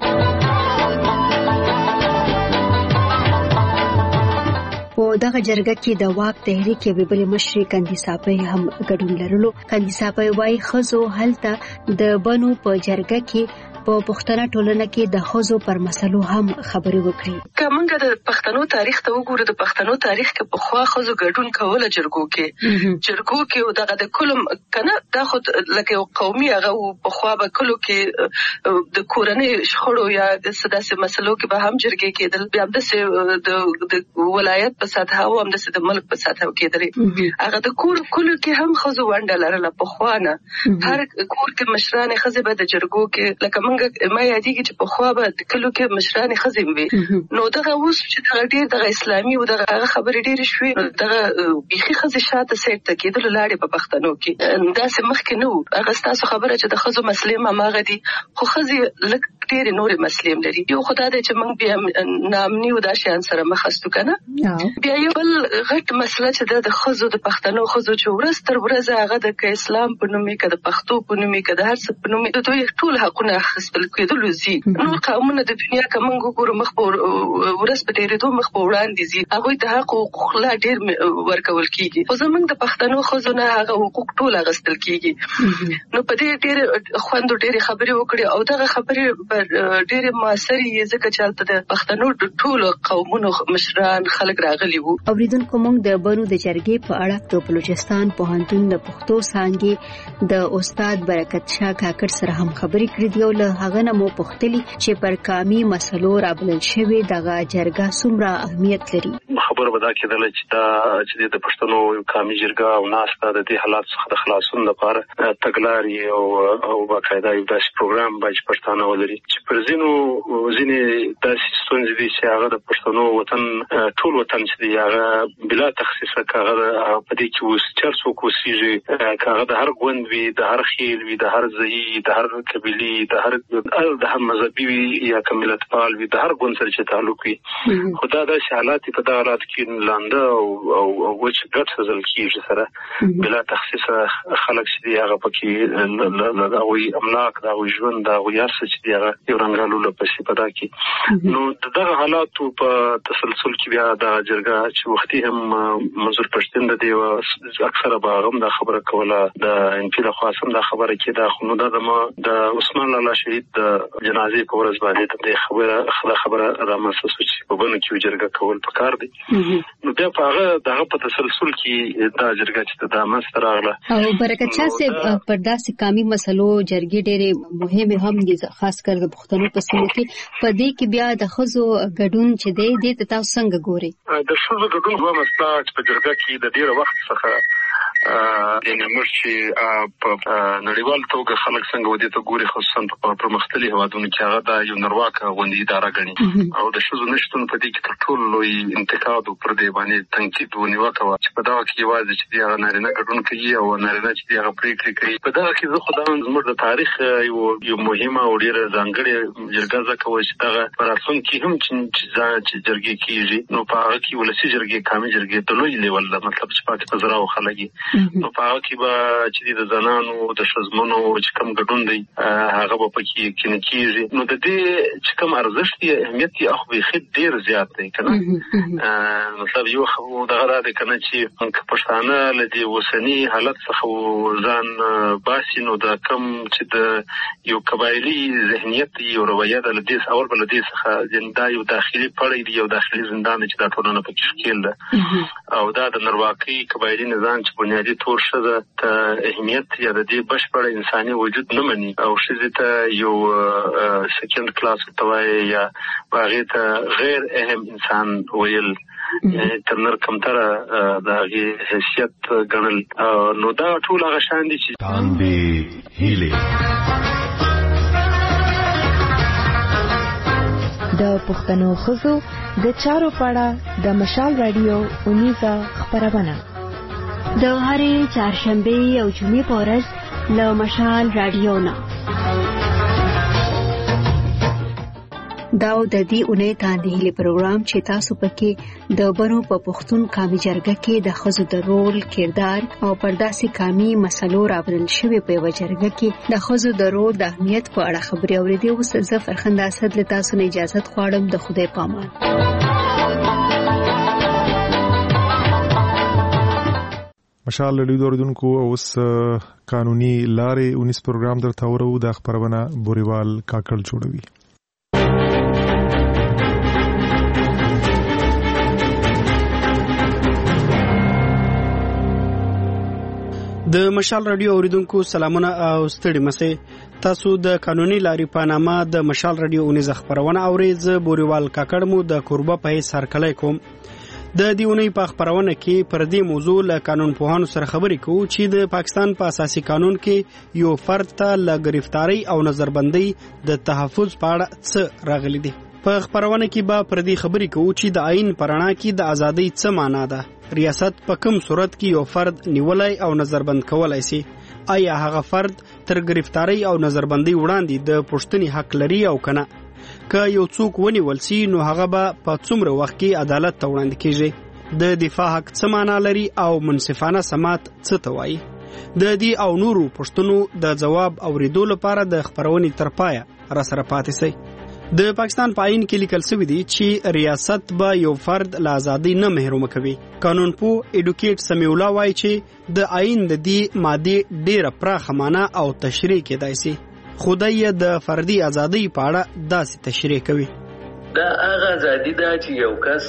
Speaker 26: په دغه جرګه کې د واک تحریک یوې بلې مشرې کندي صاحبې هم ګډون لرلو. کندي صاحبې وایي ښځو هلته د بنو په جرګه کې په پښتنه ټولنه کې د ښځو پر مسلو هم خبرې وکړي.
Speaker 6: که موږ د پښتنو تاریخ ته وګورو د پښتنو تاریخ کې پخوا ښځو ګډون کوله جرګو کې جرګو کې او دغه د کلم کنه دا خو لکه یو قومي هغه پخوا به کلو کې د کورنۍ شخړو یا د داسې مسلو کې به هم جرګې کېدل بیا همداسې د ولایت په سطحه او همداسې د ملک په سطحه کېدلې هغه د کور کلو کې هم ښځو ونډه لرله پخوا نه هر کور کې مشرانې ښځې به د جرګو کې لکه موږ ما یادېږي چې په خوا به د کلو کې مشرانې ښځې وي نو دغه اوس چې دغه ډېر دغه اسلامي او دغه هغه خبرې ډېرې شوې دغه بیخي ښځې شاته سیټ ته کېدلو لاړې په پښتنو کې داسې مخکې نه وو. هغه ستاسو خبره چې د ښځو مسلې هم هماغه دي خو ښځې لږ ډېرې نورې مسلې هم لري. یو خو دا دی چې موږ بیا ناامني او دا شیان سره مخ استو که نه. بیا یو بل غټ مسله چې ده د ښځو د پښتنو ښځو چې ورځ تر ورځه هغه د که اسلام په نوم وي که د پښتو په نوم وي که د هر څه په نوم وي د دوی ټول حقونه اخیستل کېدلو ځي. نور قومونه د دنیا که موږ وګورو مخ په ورځ په ډېرېدو مخ په وړاندې ځي هغوی ته حق حقوق لا ډېر ورکول کېږي خو زموږ د پښتنو ښځو نه هغه حقوق ټول اخیستل کېږي. نو په دې ډېرې خوندو ډېرې خبرې وکړې او دغه خبرې ډېرې مؤثرې یې ځکه چې هلته د پښتنو د ټولو قومونو مشران خلک راغلي وو.
Speaker 26: اوریدونکو موږ د بنو د جرګې په اړه د بلوچستان پوهنتون د پښتو څانګې د استاد برکت شاه کاکړ سره هم خبرې کړې دي او له هغه نه مو پوښتلي چې پر قامي مسلو رابلل شوې دغه جرګه څومره اهمیت لري.
Speaker 7: خبره به دا کېدله چې دا چې د پښتنو قامي جرګه او ناسته د دې حالات څخه د خلاصون لپاره تګلارې او او باقاعده یو داسې پروګرام باید پښتانه ولري چې پر ځینو ځینې داسې ستونزې دي چې هغه د پښتنو وطن ټول وطن چې دی هغه بلا تخصیص هغه په دې کې اوس چر څوک اوسېږي که هغه د هر ګوند وي د هر خیل وي د هر ځایي د هر قبیلي د هر د هر مذهبي وي یا که ملتپال وي د هر ګوند سره چې تعلق وي خو دا داسې حالات په دغه حالات کې لانده او وچ ګډ سزل کېږي سره بلا تخصیص خلک چې دی هغه پکې د هغوی املاک د هغوی ژوند د هغوی هر څه چې دی هغه یو رنګالو لپسې په دا کې نو د دغه حالاتو په تسلسل کې بیا د جرګه چې وختي هم منظور پښتون د دی اکثره به هغه هم دا خبره کوله د ان پی لخوا هم دا خبره کېده خو نو دا د عثمان لالا شهید د جنازې په ورځ باندې د خبره خبره رامنځته شوه چې په بنو کې جرګه کول پکار دي نو بیا په هغه دغه په تسلسل کې دا جرګه چې د منځته راغله.
Speaker 26: او برکت شاه صاحب پر داسې قامي مسلو جرګې ډېرې مهمې هم دي خاص کر د پښتنو په سیمه کې په دې کې بیا د ښځو ګډون چې دی دې ته تاسو څنګه ګورئ؟
Speaker 7: د ښځو ګډون دوه مسله چې په جرګه کې د ډېره وخت څخه یعنې موږ چې په نړیوال توګه خلک څنګه ودې ته ګوري خصوصا په پرمختللي هېوادونو کې هغه دا یو نرواکه غوندې اداره ګڼي او د ښځو نشتون په دې کې تر ټولو لوی انتقاد او پر دې باندې تنقید ونیوکه وه چې په دغه کې یوازې چې دی هغه نارینه ګډون کوي او نارینه چې دی هغه پرېکړې کوي. په دغه کې زه خو دا زموږ د تاریخ یو مهمه او ډېره ځانګړې جرګه ځکه وه چې دغه په راتلونکي هم چې جرګې کېږي نو په هغه کې ولسي جرګې قامي جرګې د لوی لیول ده مطلب چې پاتې په زراو خلک نو په هغه کې به چې د زنانو د ښځمنو چې کوم ګډون دی هغه به پکې یقیني کېږي نو د دې چې کوم ارزښت یې اهمیت یې خو بیخي ډېر زیات دی که نه مطلب یو دغه دا دی که نه چې که پښتانه له دې اوسني حالت څخه ځان باسي نو د کوم چې د یو قبایلي ذهنیت یو رویه ده له دې اول به له دې څخه دا یو داخلي پړی دی یو داخلي زندان دی چې دا ټولنه پکې ښکېل ده او دا د نرواکۍ قبایلي نظام چې بنیادي تور ښځه ته اهمیت یا د دې بشپړ انساني وجود نه مني او ښځې ته یو سیکنډ کلاس ورته وایي یا هغې ته غیر اهم انسان ویل یعنې تر نر کمتره د هغې حیثیت ګڼل نو دا ټول هغه شیان دي چې
Speaker 23: تاندې هیلې
Speaker 25: د پښتنو ښځو د چارو پاړه د مشال رادیو اونیزه خپرونه
Speaker 26: د هرې چهارشنبې او جمعې په ورځ له مشال رادیو نه دا د دې اونۍ تاندې هیلې پروګرام چې تاسو پکې د بنو په پښتون قامي جرګه کې د ښځو د رول کردار او پر داسې قامي مسلو رابلل شوې په یوه جرګه کې د ښځو د رول د اهمیت په اړه خبرې اورېدې. اوس زه فرخنده اسد له تاسو نه اجازت غواړم. د خدای په امان.
Speaker 1: مشال لړۍ دوردونکو اوس قانوني لارې اونیس پروګرام درته ورو د خبرونه بوريوال کاکړ جوړوي.
Speaker 8: د مشال رادیو اوریدونکو سلامونه او ستړي مسه تاسو د قانوني لارې په نامه د مشال رادیو اونیزه خبرونه اورئ. زه بوريوال کاکړ مو د کوربه په هیڅ هرکلی کوم. د دې اونۍ په خبرونه کې پر دې موضوع له قانون پوهانو سره خبرې کوو چې د پاکستان په اساسي قانون کې یو فرد ته له گرفتاری او نظربندۍ د تحفظ په اړه څه راغلي دي. په خبرونه کې به پر دې خبرې کوو چې د آئین په رڼا کې د ازادۍ څه معنا ده، ریاست په کوم صورت کې یو فرد نیولای او نظربند کولای شي، آیا هغه فرد تر گرفتاری او نظربندۍ وړاندې د پوښتنې حق لري او کنه، که یو څوک ونیول شي نو هغه به په څومره وخت کې عدالت ته وړاندې کیږي، د دفاع حق څه معنا لري او منصفانه سماعت څه ته وایي. د دې او نورو پوښتنو د ځواب اوریدو لپاره د خبرونې تر پایه را سره پاتې شئ. د پاکستان په آئین کې لیکل شوی دی چې ریاست به یو فرد له ازادۍ نه محروم کوي. قانون پوه ایډوکیټ سمیع الله وایي چې د آئین د دې مادې ډیره پراخه معنا او تشریح کېدای شي، خدای د فردي ازادۍ په اړه داسې تشریح کوي.
Speaker 10: دا هغه ازادي ده چې یو کس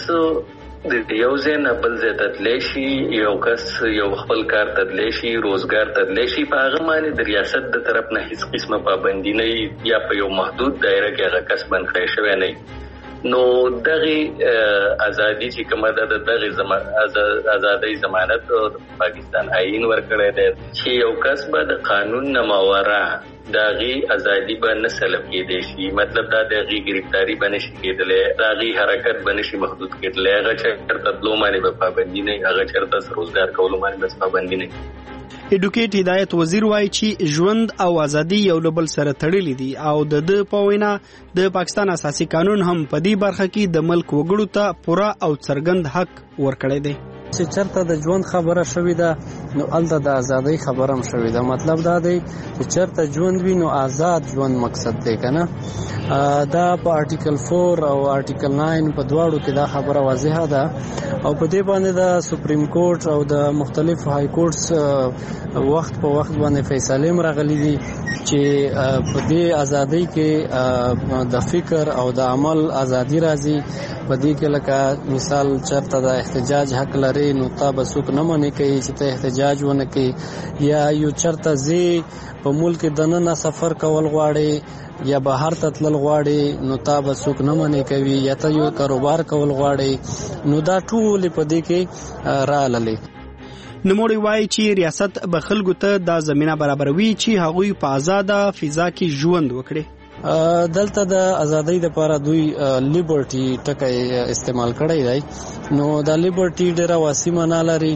Speaker 10: د یو ځای نه بل ځای ته تللی شي، یو کس یو خپل کار ته تللی شي، روزګار ته تللی شي، په هغه باندې د ریاست د طرف نه هیڅ قسمه پابندي نه وي یا په یو محدود دایره کې هغه کس بند کړی شوی نه وي. نو دغه ازادي چې کومه ده د دغه ازادۍ ضمانت پاکستان آئین ورکړی دی چې یو کس به د قانون نه ماوراء دغه ازادي به نه سلب کېدی شي، مطلب دا دغه گرفتاری به نشي کېدلی، دغه حرکت به نشي محدود کېدلی، هغه چېرته تلو باندې به پابندي نه وي، هغه چېرته روزګار کولو باندې به پابندي نه وي.
Speaker 8: ایډوکیټ هدایت وزیر وایي چې ژوند او ازادي یو له بل سره تړلي دي او د ده په وینا د پاکستان اساسي قانون هم په دې برخه کې د ملک وګړو ته پوره او څرګند حق ورکړی دی.
Speaker 11: چې چرته د ژوند خبره شوې ده نو الته د ازادۍ خبره هم شوې ده. مطلب دا دی چې چرته ژوند وي نو آزاد ژوند مقصد دی که نه. دا په آرټیکل فور او آرټیکل ناین په دواړو کې دا خبره واضحه ده او په دې باندې د سپریم کورټ او د مختلف های کورټس وخت په وخت باندې فیصلې هم راغلي دي چې په دې ازادۍ کې د فکر او د عمل ازادي راځي. په دې کې لکه مثال چرته د احتجاج حق لري نو تا به څوک نه منې کوي چې ته احتجاج ونه کوي، یا یو چرته ځې په ملک دننه سفر کول غواړي یا بهر ته تلل غواړي نو تا به څوک نه منې کوي، یا ته یو کاروبار کول غواړي نو دا ټول په دې کې راغلي.
Speaker 8: نوموړی وایي چې ریاست به خلکو ته دا زمینه برابروي چې هغوی په آزاده فضا کې ژوند وکړي.
Speaker 11: دلته د ازادۍ لپاره دوی لیبرټي ټکی استعمال کړی دی، نو دا لیبرټي ډیره واسع معنا لري.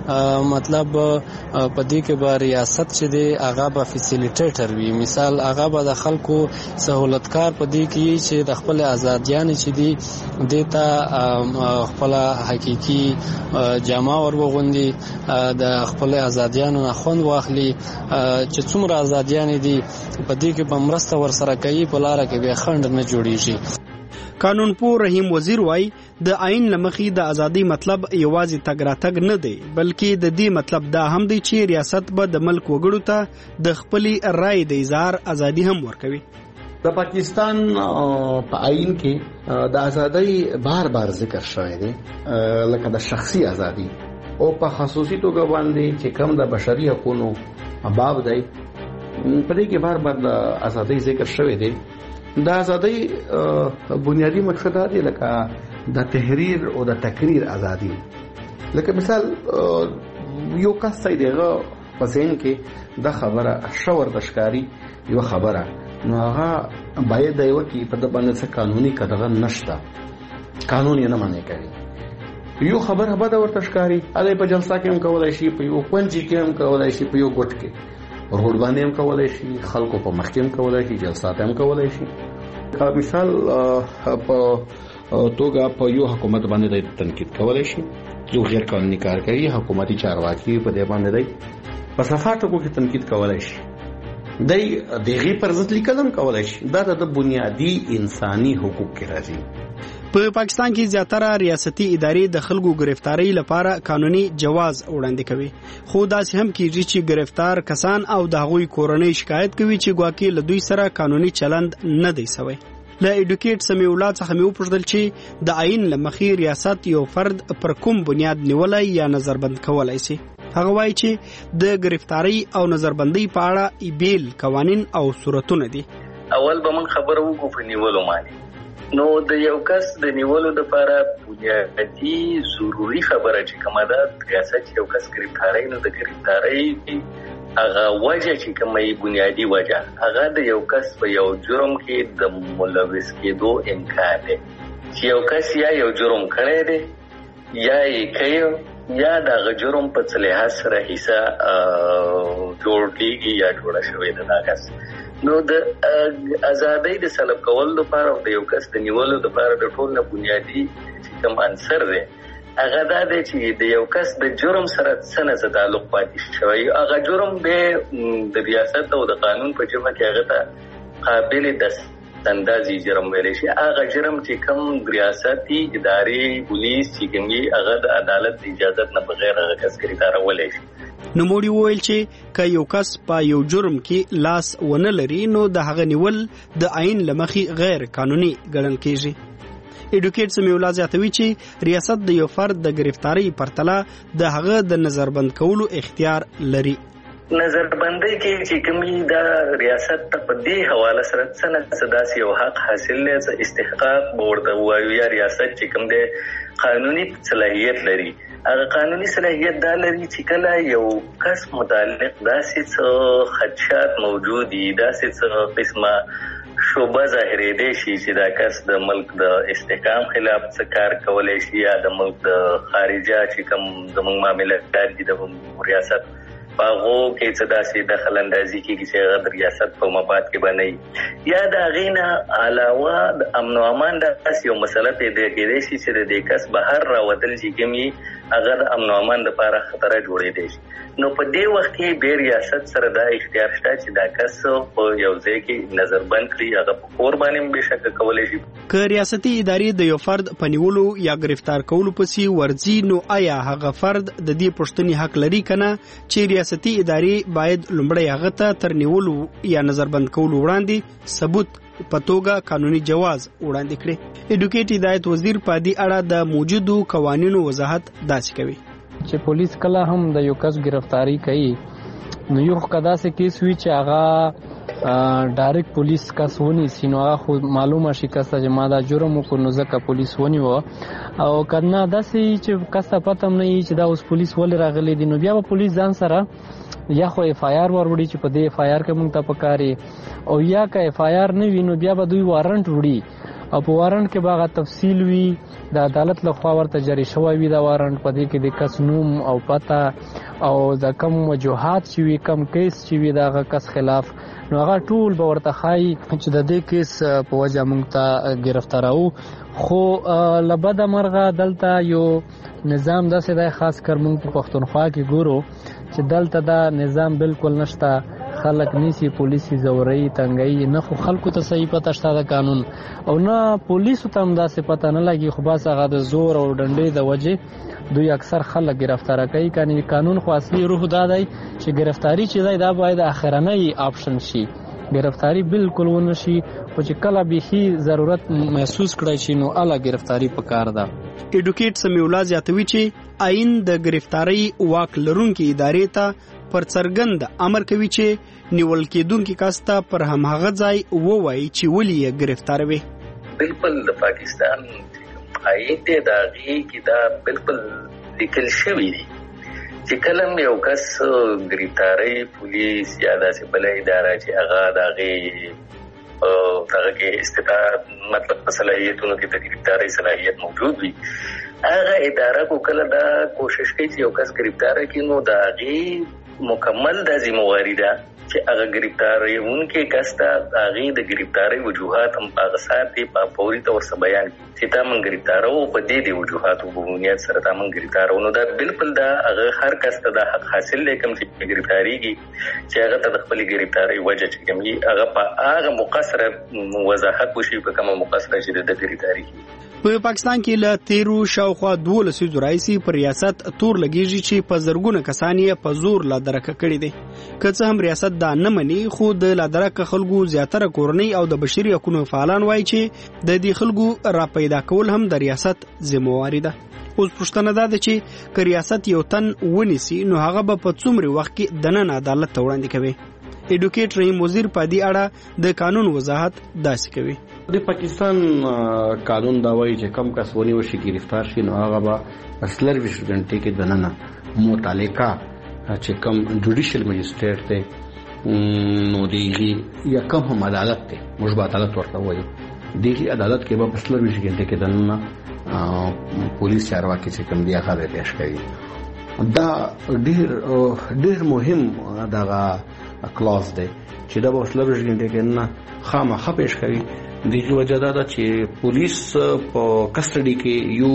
Speaker 11: مطلب په دې کې به ریاست چې دی هغه به فیسیلیټیټر وي، مثال هغه به د خلکو سهولتکار په دې کې چې د خپل ازادیانې چې دي دې ته خپل حقیقي جامه ور وغوندي، د خپل ازادیانو نه خوند واخلي، چې څومره ازادیانې دي په دې کې به مرسته ورسره کوي، په لاره کې بیا خنډ نه جوړیږي.
Speaker 8: قانون پوه رحیم وزیر وایي د آئین له مخې د ازادۍ مطلب یوازې تګ راتګ نه دی، بلکې د دې مطلب دا هم دی چې ریاست به د ملک وګړو ته د خپلې رایې د اظهار ازادي هم ورکوي.
Speaker 12: د پاکستان په آئین کې د ازادۍ بار بار ذکر شوی دی، لکه د شخصي ازادي او په خصوصي توګه باندې چې کوم د بشري حقوقو باب دی په دې کې بار بار د ازادۍ ذکر شوی دی. د ازادۍ بنیادی مقصد دی لکه د تحریر او د تقریر ازادي. لکه مثال یو کس دی دغه په ذهن کې د خبره شور د ښکاری یو خبره نو هغه باید د یو کې په د باندې څه قانوني کدغه نشته، قانون یې نه منې کوي. یو خبره به د ورته ښکاری اله په جلسه کې هم کولای شي، په یو کونجي کې هم کولای شي، په یو ګټ کې روډ باندې هم کولای شي، خلکو په مخ کې هم کولای شي، جلسات هم کولای شي. مثال په توګه په یو حکومت باندې د تنقید کولای شي، یو غیر قانوني کار کوي، حکومتي چارواکي په دې باندې دی په صفاتو کې تنقید کولای شي، دی دغه پر ضد لیکل هم کولای شي. دا د بنیادی انساني حقوق کې راځي.
Speaker 8: په پاکستان کې زیاتره ریاستي ادارې د خلکو گرفتاری لپاره قانوني جواز وړاندې کوي، خو داسې هم کیږي چې گرفتار کسان او د هغوی کورنۍ شکایت کوي چې ګواکې له دوی سره قانوني چلند نه دی سوی. له ایډوکیټ سمیع الله څخه مې وپوښتل چې د آئین له مخې ریاست یو فرد پر کوم بنیاد نیولای یا نظربند کولای شي. هغه وایي چې د گرفتاری او نظربندۍ په اړه بیل قوانین او صورتونه دي.
Speaker 10: اول به من خبره وکړو په نیولو باندې نو د یو کس د نیولو لپاره بنیادي ضروري خبره چې کومه ده ریاست یو کس گرفتاری نو د گرفتاری هغه وجه چې کومه بنیادي وجه هغه د یو کس په یو جرم کې د ملوث کېدو امکان دی چې یو کس یا یو جرم کړی دی یا یې کوي یا د جرم په څه لحاظ سره حصه جوړ کېږي یا جوړه شوې ده دا کس نو د ازادۍ د سلب کولو لپاره او د یو کس د نیولو لپاره د ټول نه بنیادي چې کوم عنصر دی هغه دا دی چې د یو کس د جرم سره څه نه تعلق پاتې شوی هغه جرم به د ریاست او د قانون په جبهه کې هغه ته قابل دستاندازي جرم ویل شي هغه جرم چې کوم ریاستي ادارې پولیس چې کومي هغه د عدالت اجازه نه بغیر هغه کس گرفتارول شي
Speaker 8: نو موړي وویل چې که یو کس په یو جرم کې لاس ونه لري نو د هغه نیول د عین لمخي غیر قانوني ګڼل کیږي اډوکیټ سمیولا زیاتوي چې ریاست د یو فرد د گرفتاری پرتله د هغه د نظربند کولو اختیار لري
Speaker 10: نظربندۍ کې چې کومي د ریاست ته په دې حواله سره څنګه صداسي او حق حاصل لري استحقاق ورته وایي یا ریاست چې کوم د قانوني صلاحیت لري هغه قانوني صلاحیت دا لري چې کله یو کس متعلق داسې څه خدشات موجود دي داسې څه قسمه شوبه ظاهرې دي چې دا کس د ملک د استحکام خلاف څه کار کولای شي یا د ملک د خارجه چې کوم زموږ معاملات دي د ریاست باغو کې څه داسې دخل اندازي کېږي چې هغه د ریاست په مفاد کې باندې یا د هغې نه علاوه د امن و امان داسې یو مسله پیدا کېدای شي چې د دې کس بهر راوتل چې کومي هغه د امن و امان دپاره خطره جوړېدی شي نو په دې وخت کې بیا ریاست سره دا اختیار شته چې دا کس په یو ځای کې نظربند کړي هغه په کور باندې بېشکه کولی شي
Speaker 8: که ریاستي ادارې د یو فرد په نیولو یا گرفتار کولو پسې ورځي نو آیا هغه فرد د دې پوښتنې حق لري که نه چې ریاستي ادارې باید لومړی هغه ته تر نیولو یا نظربند کولو وړاندې ثبوت په توګه قانوني جواز وړاندې کړي اډوکیټ هدایت وزیر په دې اړه د موجودو قوانینو وضاحت داسې کوي
Speaker 11: چې پولیس کله هم د یو کس گرفتاری کوي نو یو کدا سه کیس وی چې هغه ډایرکټ پولیس کس ونی سينو هغه معلومه شي کسه چې ما دا جرم کو نو ځکه پولیس ونی و او کله داسې چې کسه پته نه چې دا اوس پولیس ول راغلي دي نو بیا به پولیس ځان سره یا خو اف آی آر ور وړي چې په دې اف آی آر کې مونږ ته پکاري او یا که اف آی آر نه وي نو بیا به دوی وارنټ وړي او په وارنټ کې باغه تفصیل وي د عدالت له خوا ورته جاری شوی وي دا وارنټ په دې کې د کس نوم او پته او د کم وجوهات چې وي کم کیس چې وي دغه کس خلاف نو هغه ټول به ورته ښایي چې د دې کیس په وجه موږ ته ګرفتاراو خو لبده مرغه دلته یو نظام داسې دی خاص کر موږ په پښتونخوا کې ګورو چې دلته دا نظام بالکل نشته خلک نیسی پولیسي زوري تنګي نه خو خلکو ته صحیح پته شته د قانون او نه پولیسو ته هم داسې پته نه لګي خو بس هغه د زور او ډنډې د وجې دوی اکثر خلک گرفتار کوي کني قانون خو اصلي روح دا دی چې گرفتاری چې دی دا باید اخرنۍ آپشن شي گرفتاری بالکل ونه شي خو چې کله بيخي ضرورت محسوس کړی شي نو اله گرفتاری پکار ده
Speaker 8: اډوکیټ سمیولا زیاتوي چې آئین د گرفتاری واک لرونکي ادارې ته پر څرګند امر کوي چې نیول کېدونکي کس ته پر هماغه ځای ووایي چې ولې یې گرفتاروي
Speaker 10: بالکل د پاکستان آئین دی د هغې کې دا بالکل لیکل شوي دي چې کله یو کس گرفتاری پولیس یا داسې بله اداره چې هغه د هغې هغه کې استطاعت مطلب په صلاحیتونو کې د گرفتاری صلاحیت موجود وي هغه اداره کو کله دا کوشش کوي چې یو کس گرفتار کړي نو د هغې مکمل دا ذمہواری ده چې هغه گرفتاری اونکي کس ته هغې د گرفتاری وجوهات هم هغه ساتي په فوري طور سره بیان کړي چې تا من گرفتارو په دې د وجوهاتو په بنیاد سره تا من گرفتارو نو دا بالکل دا هغه هر کس ته د حق حاصل دی کوم چې گرفتاریږي چې هغه ته د خپل گرفتاری وجه چې کومي هغه په هغه مقصره وضاحت وشي په کومه مقصره چې د گرفتاری
Speaker 8: په پاکستان کې له تیرو شاوخوا دولس زورایسي پر ریاست تور لګیږي چې په زرګونه کسان یې په زور لا درکه کړي دي که څه هم ریاست دا نه مني خو د لا درکه خلکو زیاتره کورنۍ او د بشري حقوقو فعالان وایي چې د دې خلکو را پیدا کول هم د ریاست ذمہواری ده اوس پوښتنه ده چې که ریاست یو تن ونیسي نو هغه به په څومره وخت کې د نن عدالت ته وړاندې کوي اډوکیټ رحیم وزیر په دې اړه د قانون وضاحت داسې کوي
Speaker 12: د پاکستان قانون دا وایي چې کم کس ونیول شي گرفتار شي نو هغه به اصلر ویش غنټه کې دننه متعلقه چې کم جوډیشل مجسټریټ ته نو دیږي یا کوم هم عدالت ته مشبه عدالت ورته وایي دیږي عدالت کې به اصلر ویش غنټه کې دننه پولیس چارواکي چې کم دی هغه پیش کوي. دا ډیر ډیر مهم دغه کلاس دی چې دا به اصلر ویش غنټه کې نه خامخا پیش کوي. دغه وجه دا ده چې پولیس په کسټډي کې یو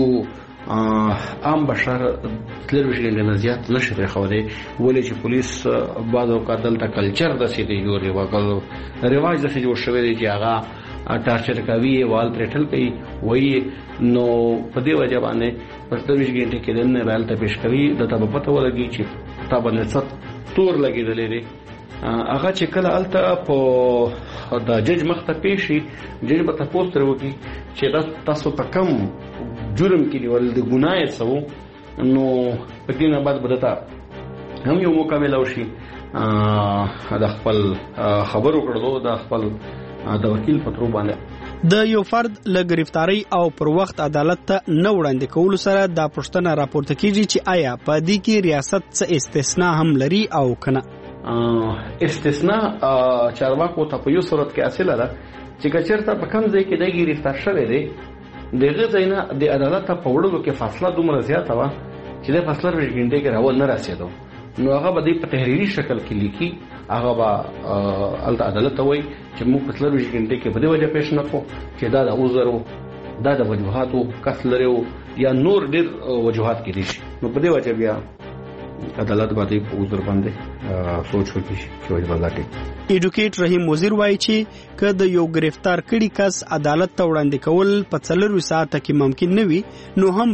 Speaker 12: عام بشر تلویزیون کې نه زیات نشي راخوري ولې چې پولیس بعض اوقات دلته کلچر د سې دی یو رواج د سې جوړ شوی دی چې هغه ټارچر کوي وال ترټل کوي وایي نو په دې وجه باندې په تلویزیون کې نه رالته پیش کوي د تاسو پته ولګي چې تاسو باندې څه تور لګیدلې دی هغه چې کله الته په د جج مخ ته پیشي جج به تاسو تر وکی چې تاسو په کم جرم کې ول د ګناه څو نو په دې نه بعد بدتا هم یو مکمل او شي د خپل خبرو کړو د خپل د وکیل پترو باندې
Speaker 8: د یو فرد له گرفتاری او پر وخت عدالت ته نه وړاندې کول سره دا پښتنه راپورته کیږي چې آیا په دې کې ریاست څه استثناء هم لري او کنه.
Speaker 12: استثناء چارواکو ته په یو صورت کې حاصله ده چې کچرته په کوم ځای کې د گرفتار شوی دی دغه ځاینا د عدالت په وړلو کې فاصله دومره زیاته و چې د فاصله ورګینډه کې راول نه رسیدو نو هغه به د تحریری شکل کې لیکي هغه به الته عدالت وایي چې موږ فاصله ورګینډه کې په دې وجه پېښ نه کو چې دا د عذر دا د وجوهاتو کسلرو یا نور ډېر وجوهات کې دي نو په دې وجه بیا عدالت باندې په عذر باندې سوچ وکړي چې وایي ولاټي.
Speaker 8: ایډوکیټ رحیم وزیر وایي چې کله یو گرفتار کړي کس عدالت ته وړاندې کول په څلور ساعت کې ممکن نه وي نو هم